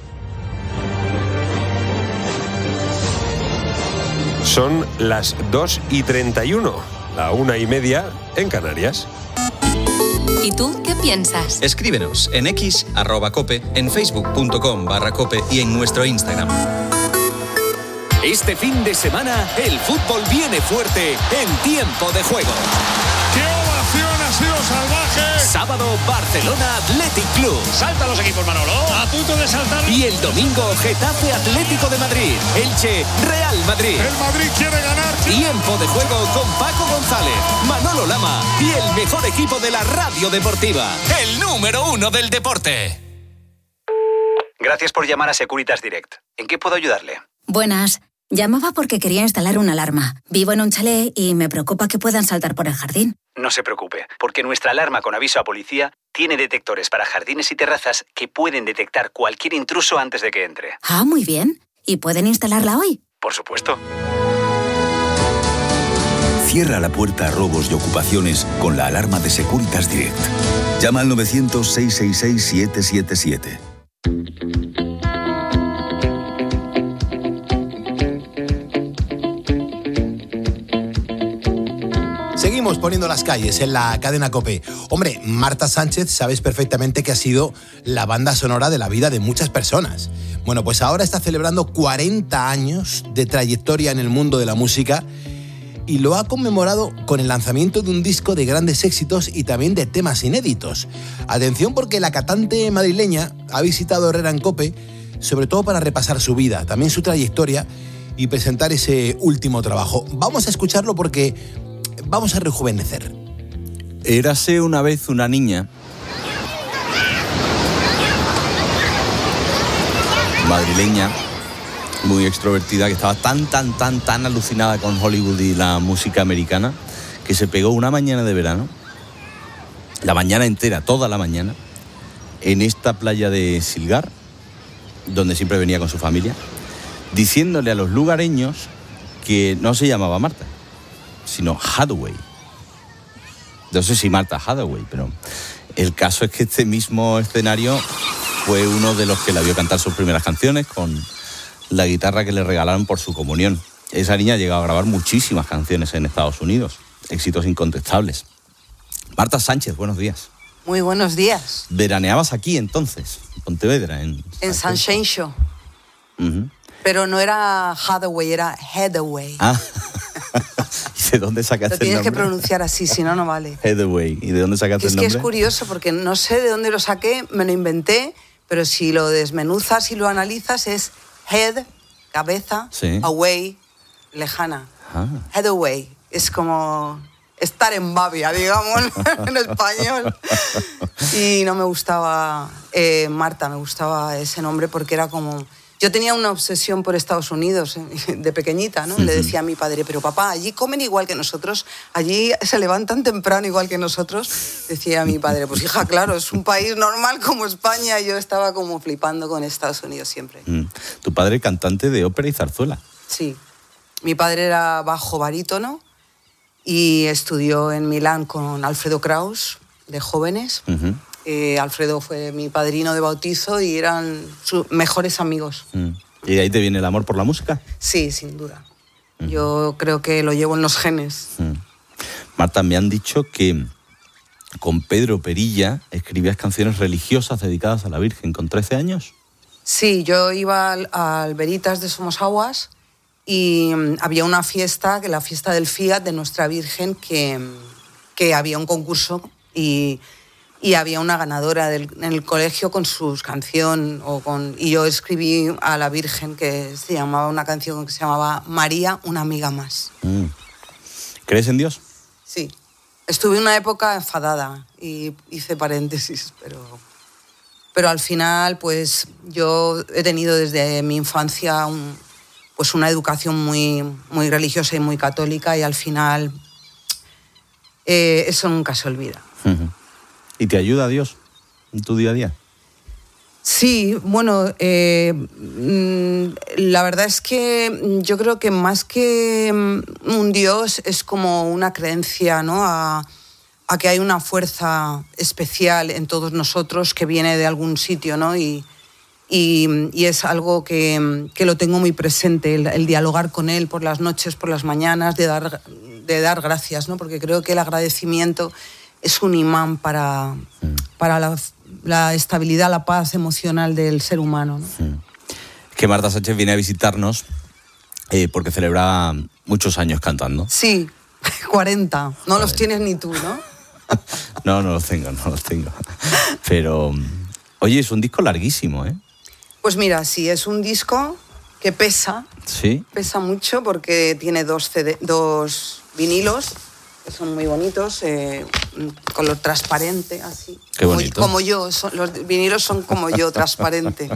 Son las dos y treinta y uno, la una y media en Canarias. ¿Y tú qué piensas? Escríbenos en X, arroba cope, en facebook.com barra cope y en nuestro Instagram. Este fin de semana, el fútbol viene fuerte en Tiempo de Juego. ¡Qué ovación ha sido salvaje! Sábado, Barcelona Athletic Club. ¡Salta los equipos, Manolo! ¡A punto de saltar! Y el domingo, Getafe Atlético de Madrid. Elche, Real Madrid. ¡El Madrid quiere ganar! Tiempo de Juego con Paco González, Manolo Lama y el mejor equipo de la radio deportiva. El número uno del deporte. Gracias por llamar a Securitas Direct. ¿En qué puedo ayudarle? Buenas. Llamaba porque quería instalar una alarma. Vivo en un chalet y me preocupa que puedan saltar por el jardín. No se preocupe, porque nuestra alarma con aviso a policía tiene detectores para jardines y terrazas que pueden detectar cualquier intruso antes de que entre. Ah, muy bien. ¿Y pueden instalarla hoy? Por supuesto. Cierra la puerta a robos y ocupaciones con la alarma de Securitas Direct. Llama al novecientos, seiscientos sesenta y seis, siete siete siete. Seguimos poniendo las calles en la cadena COPE. Hombre, Marta Sánchez, sabes perfectamente que ha sido la banda sonora de la vida de muchas personas. Bueno, pues ahora está celebrando cuarenta años de trayectoria en el mundo de la música y lo ha conmemorado con el lanzamiento de un disco de grandes éxitos y también de temas inéditos. Atención, porque la cantante madrileña ha visitado Herrera en COPE, sobre todo para repasar su vida, también su trayectoria y presentar ese último trabajo. Vamos a escucharlo porque vamos a rejuvenecer. Érase una vez una niña madrileña muy extrovertida que estaba tan, tan, tan, tan alucinada con Hollywood y la música americana que se pegó una mañana de verano, la mañana entera, toda la mañana, en esta playa de Silgar, donde siempre venía con su familia, diciéndole a los lugareños que no se llamaba Marta, sino Hathaway. No sé si Marta Hathaway, pero el caso es que este mismo escenario fue uno de los que la vio cantar sus primeras canciones con la guitarra que le regalaron por su comunión. Esa niña ha llegado a grabar muchísimas canciones en Estados Unidos, éxitos incontestables. Marta Sánchez, buenos días. Muy buenos días. ¿Veraneabas aquí entonces, en Pontevedra? En, en Sunshine Show. Uh-huh. Pero no era Hathaway, era Hathaway. Ah. ¿Y de dónde sacaste el nombre? Lo tienes que pronunciar así, si no, no vale. Hathaway. ¿Y de dónde sacaste es el nombre? Es que es curioso, porque no sé de dónde lo saqué, me lo inventé, pero si lo desmenuzas y lo analizas es head, cabeza, sí. away, lejana. Ah. Hathaway. Es como estar en Babia, digamos, en español. Y no me gustaba eh, Marta, me gustaba ese nombre porque era como... Yo tenía una obsesión por Estados Unidos de pequeñita, ¿no? Uh-huh. Le decía a mi padre, pero papá, allí comen igual que nosotros, allí se levantan temprano igual que nosotros. Decía a mi padre, pues hija, claro, es un país normal como España. Y yo estaba como flipando con Estados Unidos siempre. Mm. ¿Tu padre cantante de ópera y zarzuela? Sí. Mi padre era bajo barítono y estudió en Milán con Alfredo Kraus, de jóvenes. Uh-huh. Eh, Alfredo fue mi padrino de bautizo y eran sus mejores amigos. Mm. ¿Y de ahí te viene el amor por la música? Sí, sin duda. Mm. Yo creo que lo llevo en los genes. Mm. Marta, me han dicho que con Pedro Perilla escribías canciones religiosas dedicadas a la Virgen con trece años. Sí, yo iba al, al Veritas de Somosaguas y um, había una fiesta, que la fiesta del Fiat de Nuestra Virgen, que, que había un concurso y... Y había una ganadora del, en el colegio con su canción. O con, y yo escribí a la Virgen que se llamaba una canción que se llamaba María, una amiga más. Mm. ¿Crees en Dios? Sí. Estuve una época enfadada y hice paréntesis, pero, pero al final pues yo he tenido desde mi infancia un, pues una educación muy, muy religiosa y muy católica y al final... eh, eso nunca se olvida. Uh-huh. ¿Y te ayuda Dios en tu día a día? Sí, bueno, eh, la verdad es que yo creo que más que un Dios es como una creencia, ¿no? A, a que hay una fuerza especial en todos nosotros que viene de algún sitio, ¿no? Y, y, y es algo que, que lo tengo muy presente, el, el dialogar con Él por las noches, por las mañanas, de dar, de dar gracias, ¿no? Porque creo que el agradecimiento es un imán para, para la, la estabilidad, la paz emocional del ser humano, ¿no? Sí. Es que Marta Sánchez viene a visitarnos eh, porque celebra muchos años cantando. Sí, cuarenta. No los tienes ni tú, ¿no? No, no los tengo, no los tengo. Pero, oye, es un disco larguísimo, ¿eh? Pues mira, sí, es un disco que pesa. Sí. Pesa mucho porque tiene dos, C D, dos vinilos que son muy bonitos, eh, color transparente, así. Qué bonito. Como, como yo, son, los vinilos son como yo, transparente.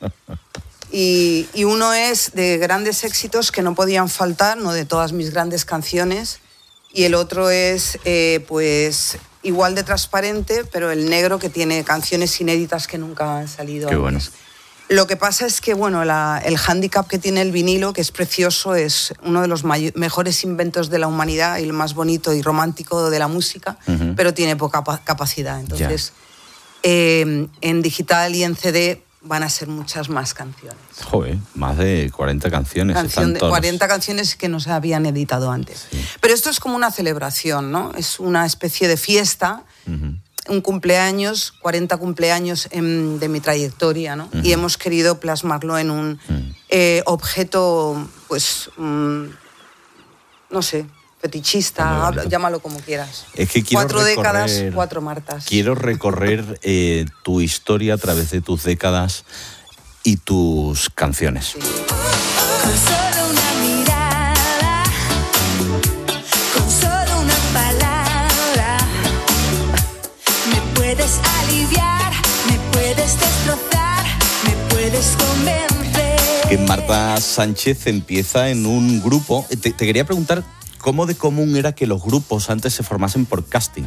Y, y uno es de grandes éxitos que no podían faltar, no de todas mis grandes canciones, y el otro es, eh, pues, igual de transparente, pero el negro, que tiene canciones inéditas que nunca han salido Qué antes. bueno. Lo que pasa es que, bueno, la, el hándicap que tiene el vinilo, que es precioso, es uno de los may- mejores inventos de la humanidad y el más bonito y romántico de la música, Uh-huh. pero tiene poca pa- capacidad. Entonces, eh, en digital y en C D van a ser muchas más canciones. Joder, más de cuarenta canciones. Canción están de, todas. cuarenta canciones que no se habían editado antes. Sí. Pero esto es como una celebración, ¿no? Es una especie de fiesta, Uh-huh. un cumpleaños, cuarenta cumpleaños en, de mi trayectoria, ¿no? Uh-huh. Y hemos querido plasmarlo en un Uh-huh. eh, objeto, pues, mm, no sé, fetichista, habla- llámalo como quieras. Es que quiero Cuatro recorrer, décadas, cuatro Martas. Quiero recorrer eh, tu historia a través de tus décadas y tus canciones. Con solo una mirada, con solo una palabra, me puedes aliviar, me puedes destrozar, me puedes convencer. Que Marta Sánchez empieza en un grupo. Te, te quería preguntar cómo de común era que los grupos antes se formasen por casting,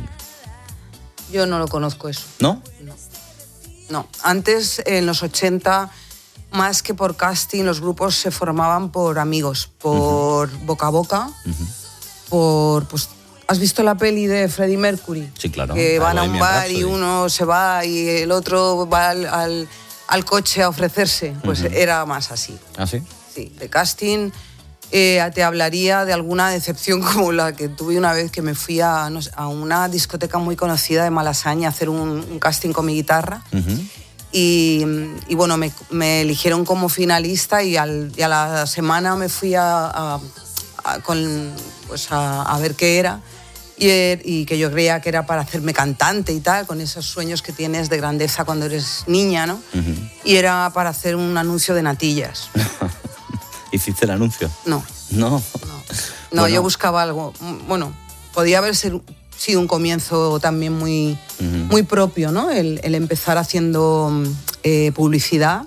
Yo no lo conozco eso. ¿no? No, antes, en los ochenta, más que por casting, los grupos se formaban por amigos, por uh-huh. boca a boca, uh-huh. por... Pues, ¿has visto la peli de Freddie Mercury? Sí, claro. Que van a un Bohemian bar Rhapsody. y uno se va y el otro va al, al, al coche a ofrecerse. Pues Uh-huh. era más así. ¿Ah, sí? Sí, de casting. Eh, te hablaría de alguna decepción como la que tuve una vez que me fui a, no sé, a una discoteca muy conocida de Malasaña a hacer un, un casting con mi guitarra. Uh-huh. Y, y bueno, me, me eligieron como finalista y, al, y a la semana me fui a, a, a, con, pues a, a ver qué era. Y, y que yo creía que era para hacerme cantante y tal, con esos sueños que tienes de grandeza cuando eres niña, ¿no? Uh-huh. Y era para hacer un anuncio de natillas. ¿Hiciste el anuncio? No. No. No, no Bueno. yo buscaba algo. Bueno, podía haber ser, sido un comienzo también muy, Uh-huh. muy propio, ¿no? El, el empezar haciendo eh, publicidad,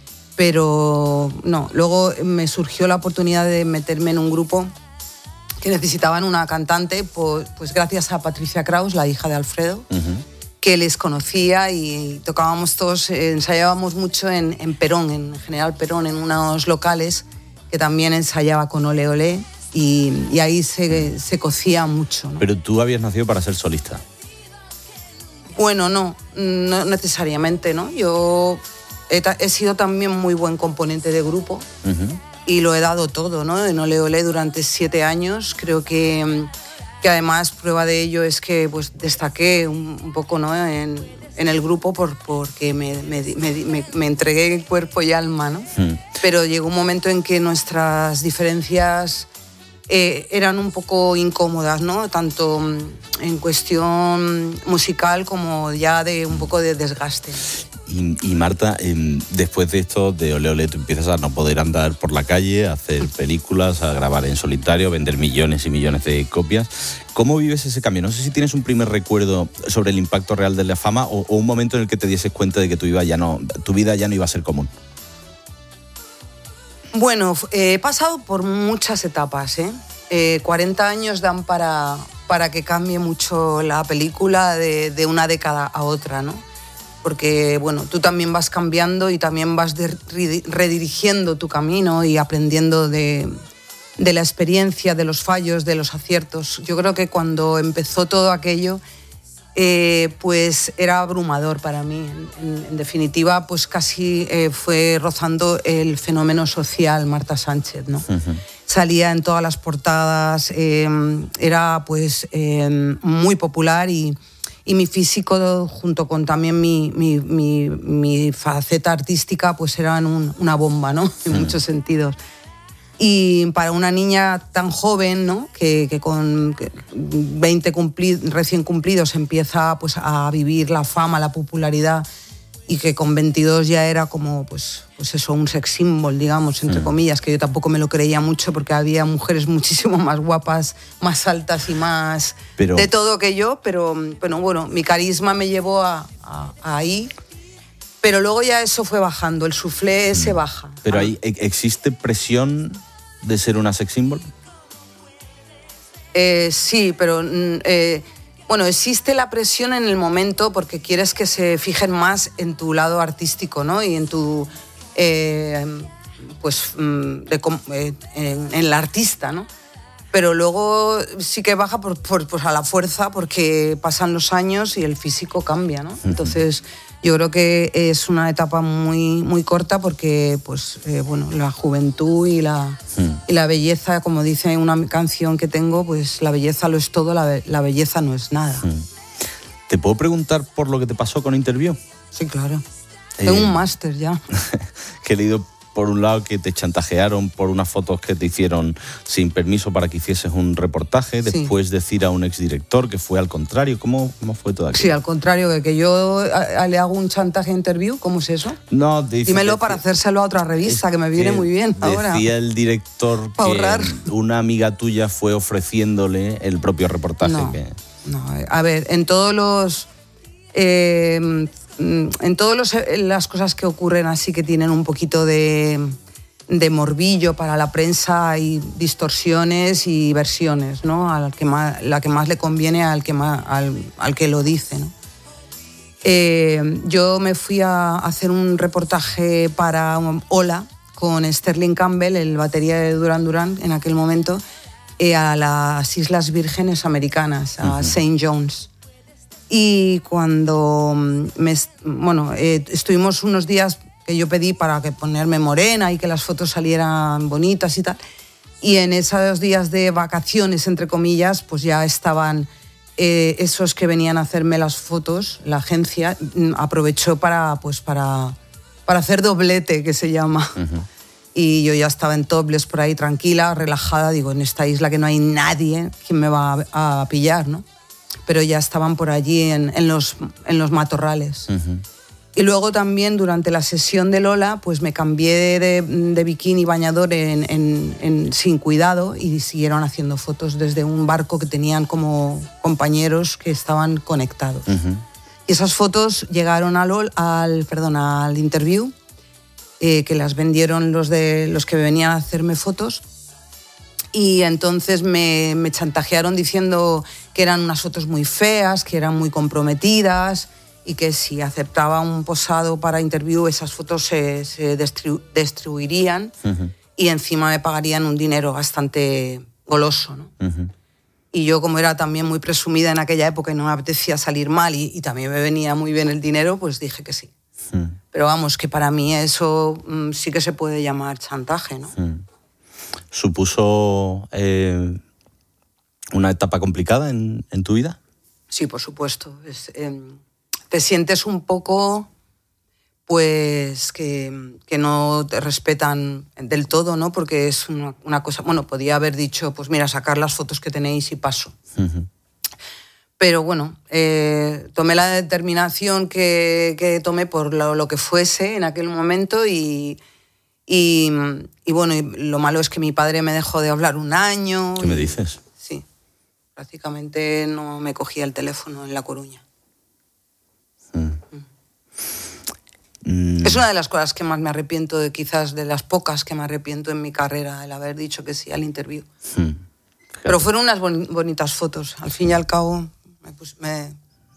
pero no. Luego me surgió la oportunidad de meterme en un grupo que necesitaban una cantante, pues, pues gracias a Patricia Kraus, la hija de Alfredo, Uh-huh. que les conocía y tocábamos todos, eh, ensayábamos mucho en, en Perón, en General Perón, en unos locales que también ensayaba con Ole Ole y, y ahí se, se cocía mucho, ¿no? Pero tú habías nacido para ser solista. Bueno, no, no necesariamente, ¿no? Yo he, ta- he sido también muy buen componente de grupo Uh-huh. y lo he dado todo, ¿no? En Ole Ole durante siete años, creo que, que además prueba de ello es que pues destaqué un, un poco, ¿no? En, en el grupo por, porque me, me, me, me, me entregué en cuerpo y alma, ¿no? Uh-huh. Pero llegó un momento en que nuestras diferencias eh, eran un poco incómodas, ¿no? Tanto mm, en cuestión musical como ya de un poco de desgaste. Y, y Marta, eh, después de esto, de Ole Ole, tú empiezas a no poder andar por la calle, a hacer películas, a grabar en solitario, a vender millones y millones de copias. ¿Cómo vives ese cambio? No sé si tienes un primer recuerdo sobre el impacto real de la fama o, o un momento en el que te dieses cuenta de que tu vida ya no, tu vida ya no iba a ser común. Bueno, eh, he pasado por muchas etapas, ¿eh? Eh, cuarenta años dan para, para que cambie mucho la película de, de una década a otra, ¿no? Porque, bueno, tú también vas cambiando y también vas de, redirigiendo tu camino y aprendiendo de, de la experiencia, de los fallos, de los aciertos. Yo creo que cuando empezó todo aquello, eh, pues era abrumador para mí. En, en definitiva, pues casi eh, fue rozando el fenómeno social Marta Sánchez, ¿no? Uh-huh. Salía en todas las portadas, eh, era pues eh, muy popular y... Y mi físico, junto con también mi, mi, mi, mi faceta artística, pues eran un, una bomba, ¿no? En mm. muchos sentidos. Y para una niña tan joven, ¿no? Que, que con veinte cumpli- recién cumplidos empieza pues, a vivir la fama, la popularidad, y que con veintidós ya era como, pues, pues eso, un sex symbol, digamos, entre mm. comillas, que yo tampoco me lo creía mucho porque había mujeres muchísimo más guapas, más altas y más pero... de todo que yo, pero bueno, bueno, mi carisma me llevó a, a, a ahí, pero luego ya eso fue bajando, el soufflé mm. se baja. ¿Pero ahí existe presión de ser una sex symbol? Eh, sí, pero... Eh, Bueno, existe la presión en el momento porque quieres que se fijen más en tu lado artístico, ¿no? Y en tu... Eh, pues... De, eh, en, en el artista, ¿no? Pero luego sí que baja por, por, pues a la fuerza porque pasan los años y el físico cambia, ¿no? Entonces yo creo que es una etapa muy, muy corta porque, pues, eh, bueno, la juventud y la, y la belleza, como dice una canción que tengo, pues la belleza lo es todo, la, la belleza no es nada. ¿Te puedo preguntar por lo que te pasó con Interview? Sí, claro. Eh, Tengo un máster ya. Que he leído, por un lado, que te chantajearon por unas fotos que te hicieron sin permiso para que hicieses un reportaje, sí. Después decir a un exdirector que fue al contrario. ¿Cómo, cómo fue todo aquello? Sí, al contrario, que, que yo a, a, le hago un chantaje a Interview. ¿Cómo es eso? No, dice, dímelo dice, para hacérselo a otra revista, que me viene que muy bien ahora. Decía el director que ahorrar. Una amiga tuya fue ofreciéndole el propio reportaje. No, que... no, a ver, en todos los... Eh, en todas las cosas que ocurren así que tienen un poquito de, de morbillo para la prensa hay distorsiones y versiones, ¿no? Al que más, la que más le conviene al que, más, al, al que lo dice, ¿no? Eh, yo me fui a hacer un reportaje para Hola con Sterling Campbell, el batería de Duran Duran en aquel momento, eh, a las Islas Vírgenes Americanas, a uh-huh. Saint John's. Y cuando me, bueno, eh, estuvimos unos días que yo pedí para que ponerme morena y que las fotos salieran bonitas y tal, y en esos días de vacaciones, entre comillas, pues ya estaban eh, esos que venían a hacerme las fotos, la agencia aprovechó para, pues para, para hacer doblete, que se llama. Uh-huh. Y yo ya estaba en topless por ahí tranquila, relajada, digo, en esta isla que no hay nadie, ¿quién me va a, a pillar, no? Pero ya estaban por allí en, en, los, en los matorrales. Uh-huh. Y luego también durante la sesión de Lola, pues me cambié de, de bikini bañador en, en, en, sin cuidado y siguieron haciendo fotos desde un barco que tenían como compañeros que estaban conectados. Uh-huh. Y esas fotos llegaron al, al, perdón, al Interview, eh, que las vendieron los, de, los que venían a hacerme fotos. Y entonces me, me chantajearon diciendo que eran unas fotos muy feas, que eran muy comprometidas y que si aceptaba un posado para Interview esas fotos se, se destru, destruirían uh-huh. y encima me pagarían un dinero bastante goloso, ¿no? Uh-huh. Y yo, como era también muy presumida en aquella época y no me apetecía salir mal y, y también me venía muy bien el dinero, pues dije que sí. Uh-huh. Pero vamos, que para mí eso mm, sí que se puede llamar chantaje, ¿no? Uh-huh. ¿Supuso eh, una etapa complicada en, en tu vida? Sí, por supuesto. Es, eh, te sientes un poco, pues, que, que no te respetan del todo, ¿no? Porque es una, una cosa... Bueno, podía haber dicho, pues mira, sacar las fotos que tenéis y paso. Uh-huh. Pero bueno, eh, tomé la determinación que, que tomé por lo, lo que fuese en aquel momento y... Y, y bueno, y lo malo es que mi padre me dejó de hablar un año. ¿Qué y, me dices? Sí, prácticamente no me cogía el teléfono en La Coruña. Mm. Mm. Es una de las cosas que más me arrepiento, de quizás de las pocas que me arrepiento en mi carrera, el haber dicho que sí al Interview. Mm. Pero fueron unas boni- bonitas fotos. Al fin y al cabo, me, pus- me...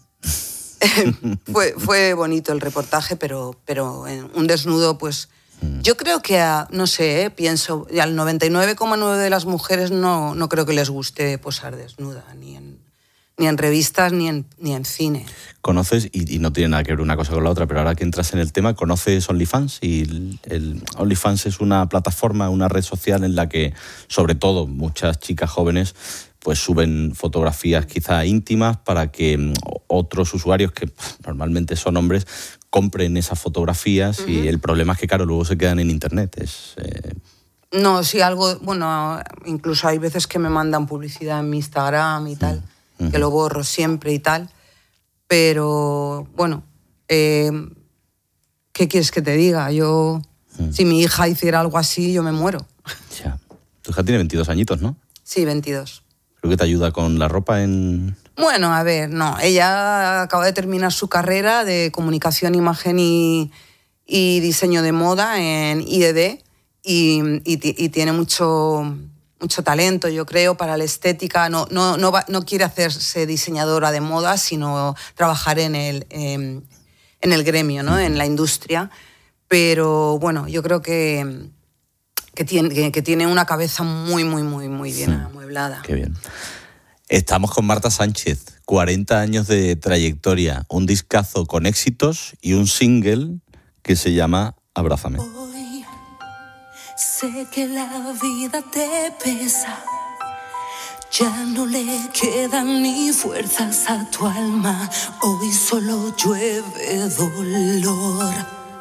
fue, fue bonito el reportaje, pero, pero en un desnudo, pues... Yo creo que, a, no sé, eh, pienso, al noventa y nueve coma nueve por ciento de las mujeres no, no creo que les guste posar desnuda, ni en, ni en revistas ni en, ni en cine. ¿Conoces, y, y no tiene nada que ver una cosa con la otra, pero ahora que entras en el tema, ¿conoces OnlyFans? Y el, el OnlyFans es una plataforma, una red social en la que, sobre todo, muchas chicas jóvenes pues suben fotografías quizá íntimas para que mm, otros usuarios, que pff, normalmente son hombres, compren esas fotografías. Uh-huh. Y el problema es que, claro, luego se quedan en internet. Es, eh... No, sí, algo, bueno, incluso hay veces que me mandan publicidad en mi Instagram y tal, uh-huh. que lo borro siempre y tal, pero bueno, eh, ¿qué quieres que te diga? Yo, uh-huh. si mi hija hiciera algo así, yo me muero. Ya. Tu hija tiene veintidós añitos, ¿no? Sí, veintidós. Creo que te ayuda con la ropa en... Bueno, a ver, no, ella acaba de terminar su carrera de comunicación, imagen y, y diseño de moda en I D D y, y, y tiene mucho, mucho talento, yo creo, para la estética. No, no, no, va, no quiere hacerse diseñadora de moda, sino trabajar en el, en, en el gremio, ¿no? En la industria. Pero bueno, yo creo que, que, tiene, que, que tiene una cabeza muy, muy, muy, muy bien sí. amueblada. Qué bien. Estamos con Marta Sánchez, cuarenta años de trayectoria, un discazo con éxitos y un single que se llama Abrázame. Hoy sé que la vida te pesa, ya no le quedan ni fuerzas a tu alma, hoy solo llueve dolor.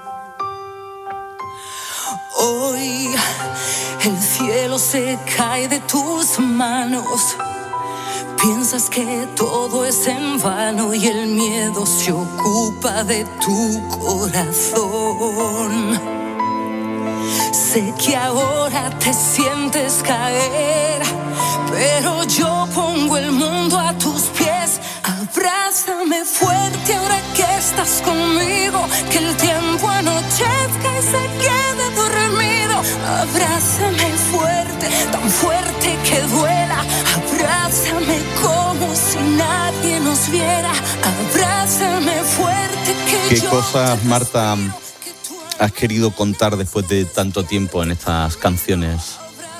Hoy el cielo se cae de tus manos. Piensas que todo es en vano y el miedo se ocupa de tu corazón. Sé que ahora te sientes caer, pero yo pongo el mundo a tus pies. Abrázame fuerte ahora que estás conmigo, que el tiempo anochezca y se quede dormido. Abrázame fuerte, tan fuerte que duela. Abrázame como si nadie nos viera. Abrázame fuerte que ¿Qué yo... cosas, Marta, has querido contar después de tanto tiempo en estas canciones?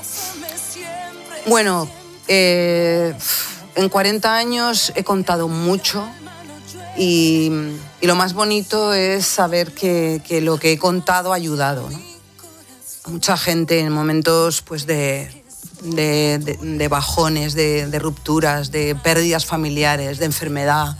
Bueno, eh, en cuarenta años he contado mucho y, y lo más bonito es saber que, que lo que he contado ha ayudado, ¿no? A mucha gente en momentos pues de, de, de, de bajones, de, de rupturas, de pérdidas familiares, de enfermedad,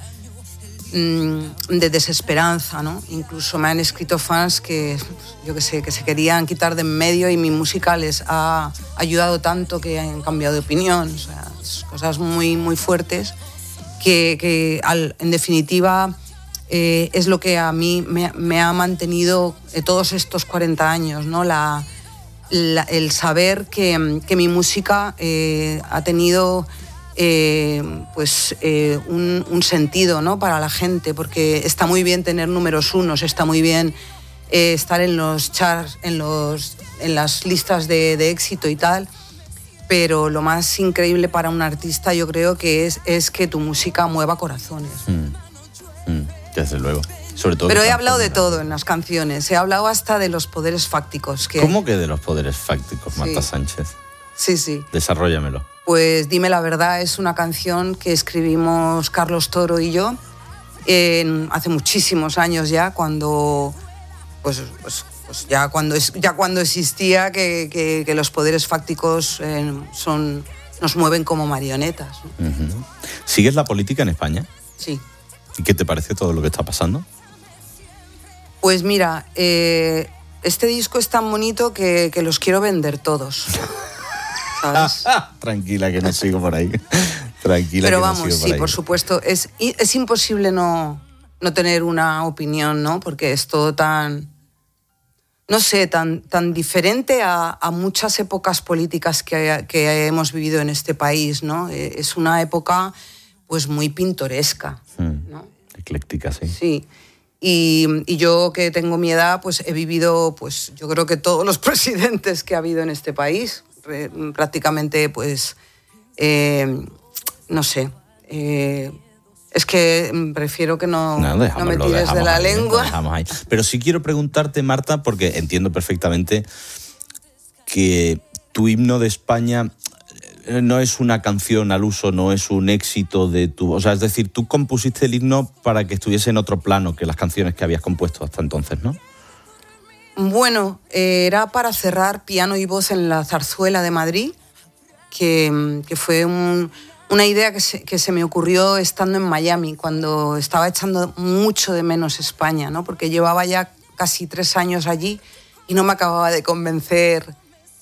de desesperanza, ¿no? Incluso me han escrito fans que, yo qué sé, que se querían quitar de en medio y mi música les ha ayudado tanto que han cambiado de opinión. O sea, cosas muy, muy fuertes que, que al, en definitiva, eh, es lo que a mí me, me ha mantenido eh, todos estos cuarenta años, ¿no? La, la, el saber que, que mi música eh, ha tenido... Eh, pues eh, un, un sentido, ¿no? Para la gente, porque está muy bien tener números unos, está muy bien eh, estar en los charts, en, los, en las listas de, de éxito y tal, pero lo más increíble para un artista yo creo que es, es que tu música mueva corazones. Mm. Mm, desde luego. Sobre todo pero he hablado de todo en las canciones, he hablado hasta de los poderes fácticos. Que ¿Cómo que de los poderes fácticos, Marta sí. Sánchez? Sí, sí. Desarróllamelo. Pues Dime la verdad es una canción que escribimos Carlos Toro y yo en, hace muchísimos años ya, cuando pues, pues, pues ya cuando es, ya cuando existía que, que, que los poderes fácticos eh, son nos mueven como marionetas, ¿no? Uh-huh. ¿Sigues la política en España? Sí. ¿Y qué te parece todo lo que está pasando? Pues mira, eh, este disco es tan bonito que, que los quiero vender todos. ¿Sabes? Tranquila, que no sigo por ahí. Tranquila. Pero que vamos, no sigo por sí, ahí. por supuesto. Es, es imposible no, no tener una opinión, ¿no? Porque es todo tan, no sé, tan, tan diferente a, a muchas épocas políticas que, que hemos vivido en este país, ¿no? Es una época, pues, muy pintoresca, ¿no? Ecléctica, sí. Sí. Y, y yo, que tengo mi edad, pues he vivido, pues yo creo que todos los presidentes que ha habido en este país. Prácticamente, pues, Eh, no sé. Eh, es que prefiero que no, no, no me tires de la ahí, lengua. Ahí. Pero sí quiero preguntarte, Marta, porque entiendo perfectamente que tu himno de España no es una canción al uso, no es un éxito de tu... O sea, es decir, tú compusiste el himno para que estuviese en otro plano que las canciones que habías compuesto hasta entonces, ¿no? Bueno, eh, era para cerrar piano y voz en la Zarzuela de Madrid, que, que fue un, una idea que se, que se me ocurrió estando en Miami, cuando estaba echando mucho de menos España, ¿no? Porque llevaba ya casi tres años allí y no me acababa de convencer...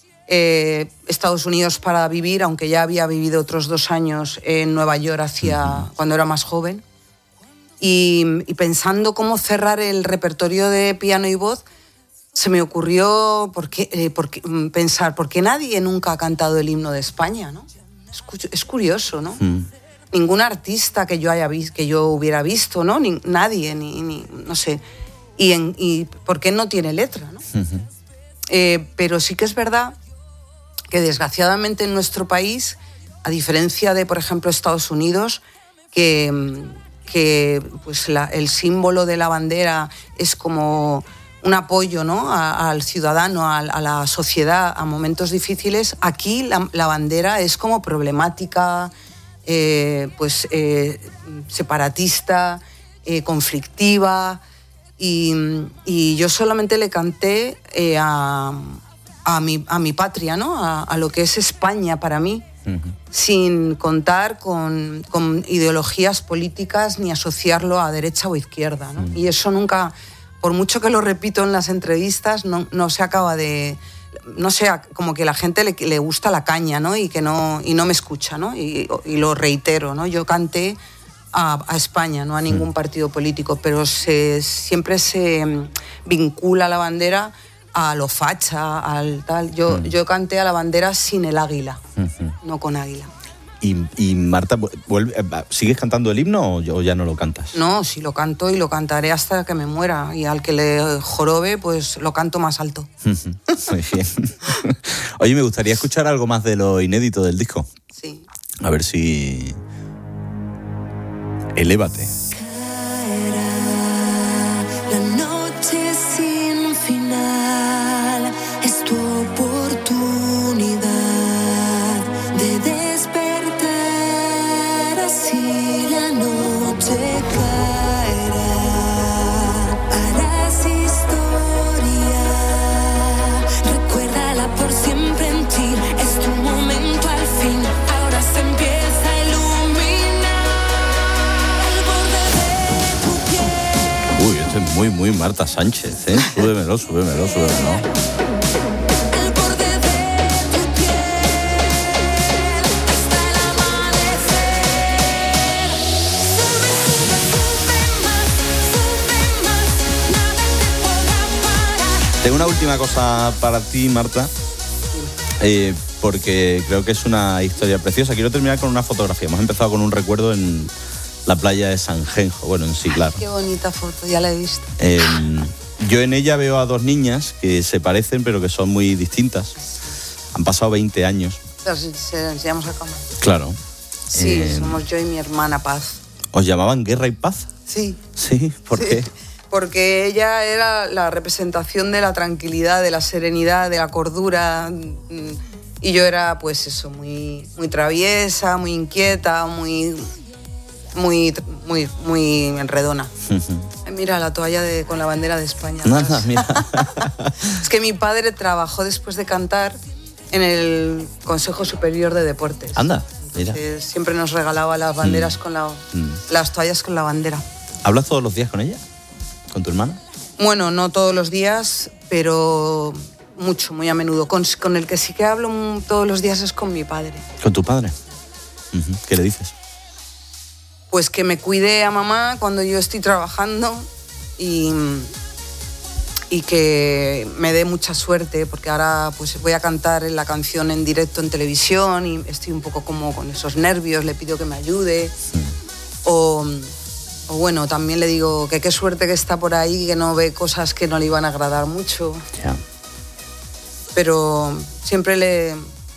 Eh, Estados Unidos para vivir, aunque ya había vivido otros dos años en Nueva York hacia, uh-huh. cuando era más joven. Y, y pensando cómo cerrar el repertorio de piano y voz, se me ocurrió por qué, eh, por qué, pensar, ¿por qué nadie nunca ha cantado el himno de España? ¿No? Es, es curioso, ¿no? Uh-huh. Ningún artista que yo, haya visto, que yo hubiera visto, ¿no? Ni, nadie, ni, ni, no sé. Y, en, y ¿por qué no tiene letra? ¿No? Uh-huh. Eh, pero sí que es verdad que desgraciadamente en nuestro país, a diferencia de, por ejemplo, Estados Unidos, que, que pues la, el símbolo de la bandera es como un apoyo, ¿no?, a, al ciudadano, a, a la sociedad, a momentos difíciles, aquí la, la bandera es como problemática, eh, pues eh, separatista, eh, conflictiva, y, y yo solamente le canté eh, a... A mi, a mi patria, ¿no? A, a lo que es España para mí, uh-huh. sin contar con, con ideologías políticas ni asociarlo a derecha o izquierda, ¿no? Uh-huh. Y eso nunca, por mucho que lo repito en las entrevistas, no, no se acaba de... No sé, como que la gente le, le gusta la caña, ¿no? Y, que no, y no me escucha, ¿no? Y, y lo reitero, ¿no? Yo canté a, a España, no a ningún uh-huh. partido político, pero se, siempre se vincula la bandera a lo facha, al tal. Yo, uh-huh. yo canté a la bandera sin el águila, uh-huh. no con águila. ¿Y, y Marta, vuelve, sigues cantando el himno o ya no lo cantas? No, sí lo canto y lo cantaré hasta que me muera. Y al que le jorobe, pues lo canto más alto. Uh-huh. Muy bien. Oye, me gustaría escuchar algo más de lo inédito del disco. Sí. A ver si... Elévate. La noche sin final es tu oportunidad de despertar, así la noche caerá, harás historia, recuérdala por siempre en ti, es tu momento al fin, ahora se empieza a iluminar el borde de tu piel. Uy, esto es muy, muy Marta Sánchez, ¿eh? Súbemelo, súbemelo, súbemelo. Tengo una última cosa para ti, Marta, eh, porque creo que es una historia preciosa. Quiero terminar con una fotografía. Hemos empezado con un recuerdo en la playa de San Genjo, bueno, en Siclar. Qué bonita foto, ya la he visto. Eh, yo en ella veo a dos niñas que se parecen, pero que son muy distintas. Han pasado veinte años. Las enseñamos a cámara. Claro. Sí, Eh, somos yo y mi hermana Paz. ¿Os llamaban Guerra y Paz? Sí. Sí, ¿por Sí. qué? Porque ella era la representación de la tranquilidad, de la serenidad, de la cordura. Y yo era, pues eso, muy, muy traviesa, muy inquieta, muy, muy, muy, muy enredona. Uh-huh. Mira la toalla de, con la bandera de España. Nada, mira. Es que mi padre trabajó después de cantar en el Consejo Superior de Deportes. Anda, mira. Entonces, siempre nos regalaba las banderas Mm. con la, Mm. las toallas con la bandera. ¿Hablas todos los días con ella? ¿Con tu hermana? Bueno, no todos los días, pero mucho, muy a menudo. Con, con el que sí que hablo todos los días es con mi padre. ¿Con tu padre? Uh-huh. ¿Qué le dices? Pues que me cuide a mamá cuando yo estoy trabajando y, y que me dé mucha suerte, porque ahora pues voy a cantar la canción en directo en televisión y estoy un poco como con esos nervios, le pido que me ayude. O, o bueno, también le digo que qué suerte que está por ahí, que no ve cosas que no le iban a agradar mucho. Ya. Pero siempre le,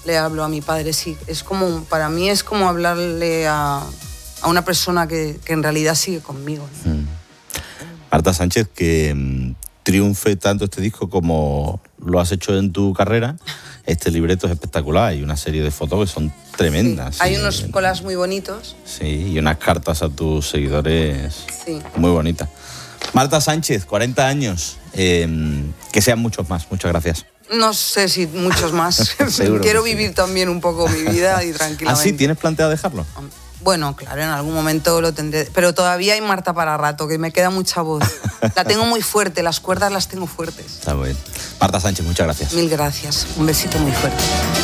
le hablo a mi padre, sí. Es como, para mí es como hablarle a, a una persona que, que en realidad sigue conmigo, ¿no? Mm. Marta Sánchez, que mm, triunfe tanto este disco como lo has hecho en tu carrera. Este libreto es espectacular, hay una serie de fotos que son tremendas. Sí. Hay sí. unos collages muy bonitos. Sí, y unas cartas a tus seguidores Sí. muy bonitas. Marta Sánchez, cuarenta años, eh, que sean muchos más, muchas gracias. No sé si muchos más. Seguro Quiero que sí. vivir también un poco mi vida y ¿Ah, tranquilamente. sí? ¿Tienes planteado dejarlo? Bueno, claro, en algún momento lo tendré. Pero todavía hay Marta para rato, que me queda mucha voz. La tengo muy fuerte, las cuerdas las tengo fuertes. Está bien. Marta Sánchez, muchas gracias. Mil gracias. Un besito muy fuerte.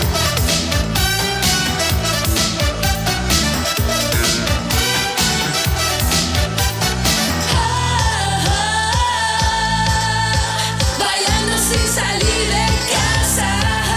Bailando sin salir de casa,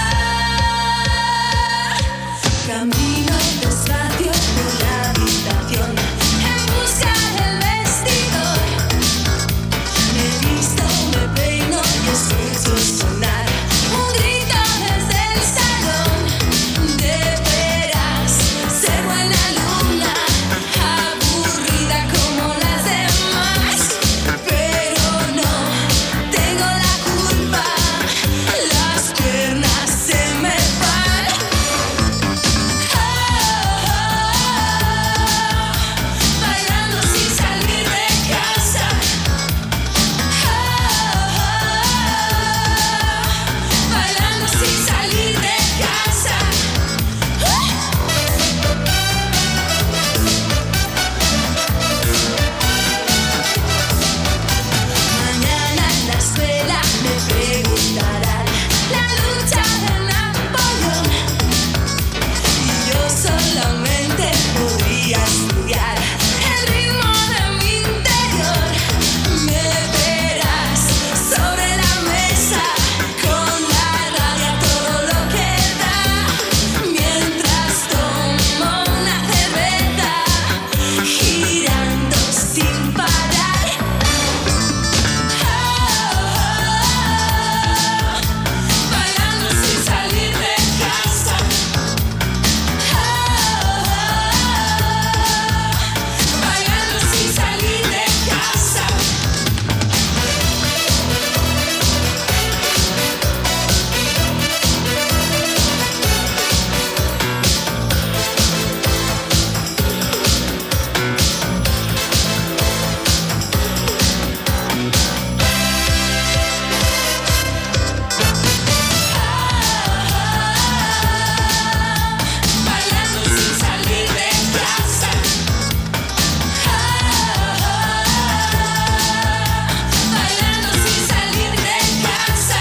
camino despacio por la habitación en busca del vestido. Me visto, me peino y escucho sonar un grito desde el salón. Deberás ser buena alumna, aburrida como las demás, pero no tengo la culpa, las piernas se me van. Bailando sin salir de casa, bailando sin salir de casa. Mañana en la escuela me preguntarán la lucha de Napoleón, y yo solamente podría estudiar el ritmo de mi interior. Me verás sobre la mesa con la radio a todo lo que da, mientras tomo una cerveza, girando sin parar. Bailando sin salir de casa, bailando sin salir de casa. Bailando sin salir de casa, bailando sin salir de casa.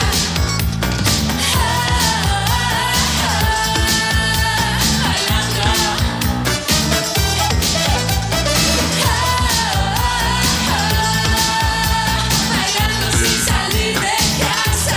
Bailando sin salir de casa.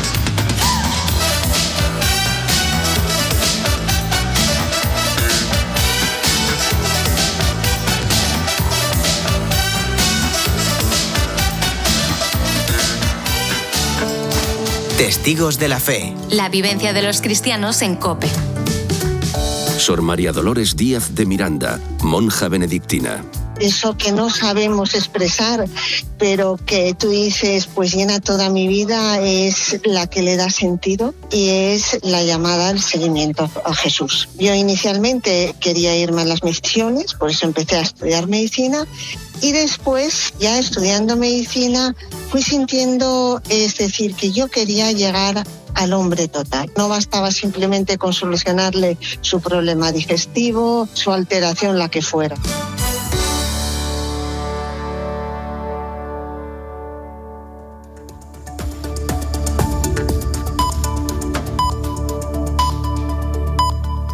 Testigos de la fe. La vivencia de los cristianos en COPE. Sor María Dolores Díaz de Miranda, monja benedictina. Eso que no sabemos expresar, pero que tú dices, pues llena toda mi vida, es la que le da sentido y es la llamada al seguimiento a Jesús. Yo inicialmente quería irme a las misiones, por eso empecé a estudiar medicina, y después, ya estudiando medicina, fui sintiendo, es decir, que yo quería llegar al hombre total. No bastaba simplemente con solucionarle su problema digestivo, su alteración, la que fuera.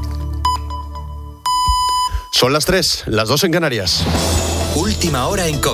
Son las tres, las dos en Canarias. Última hora en COPE.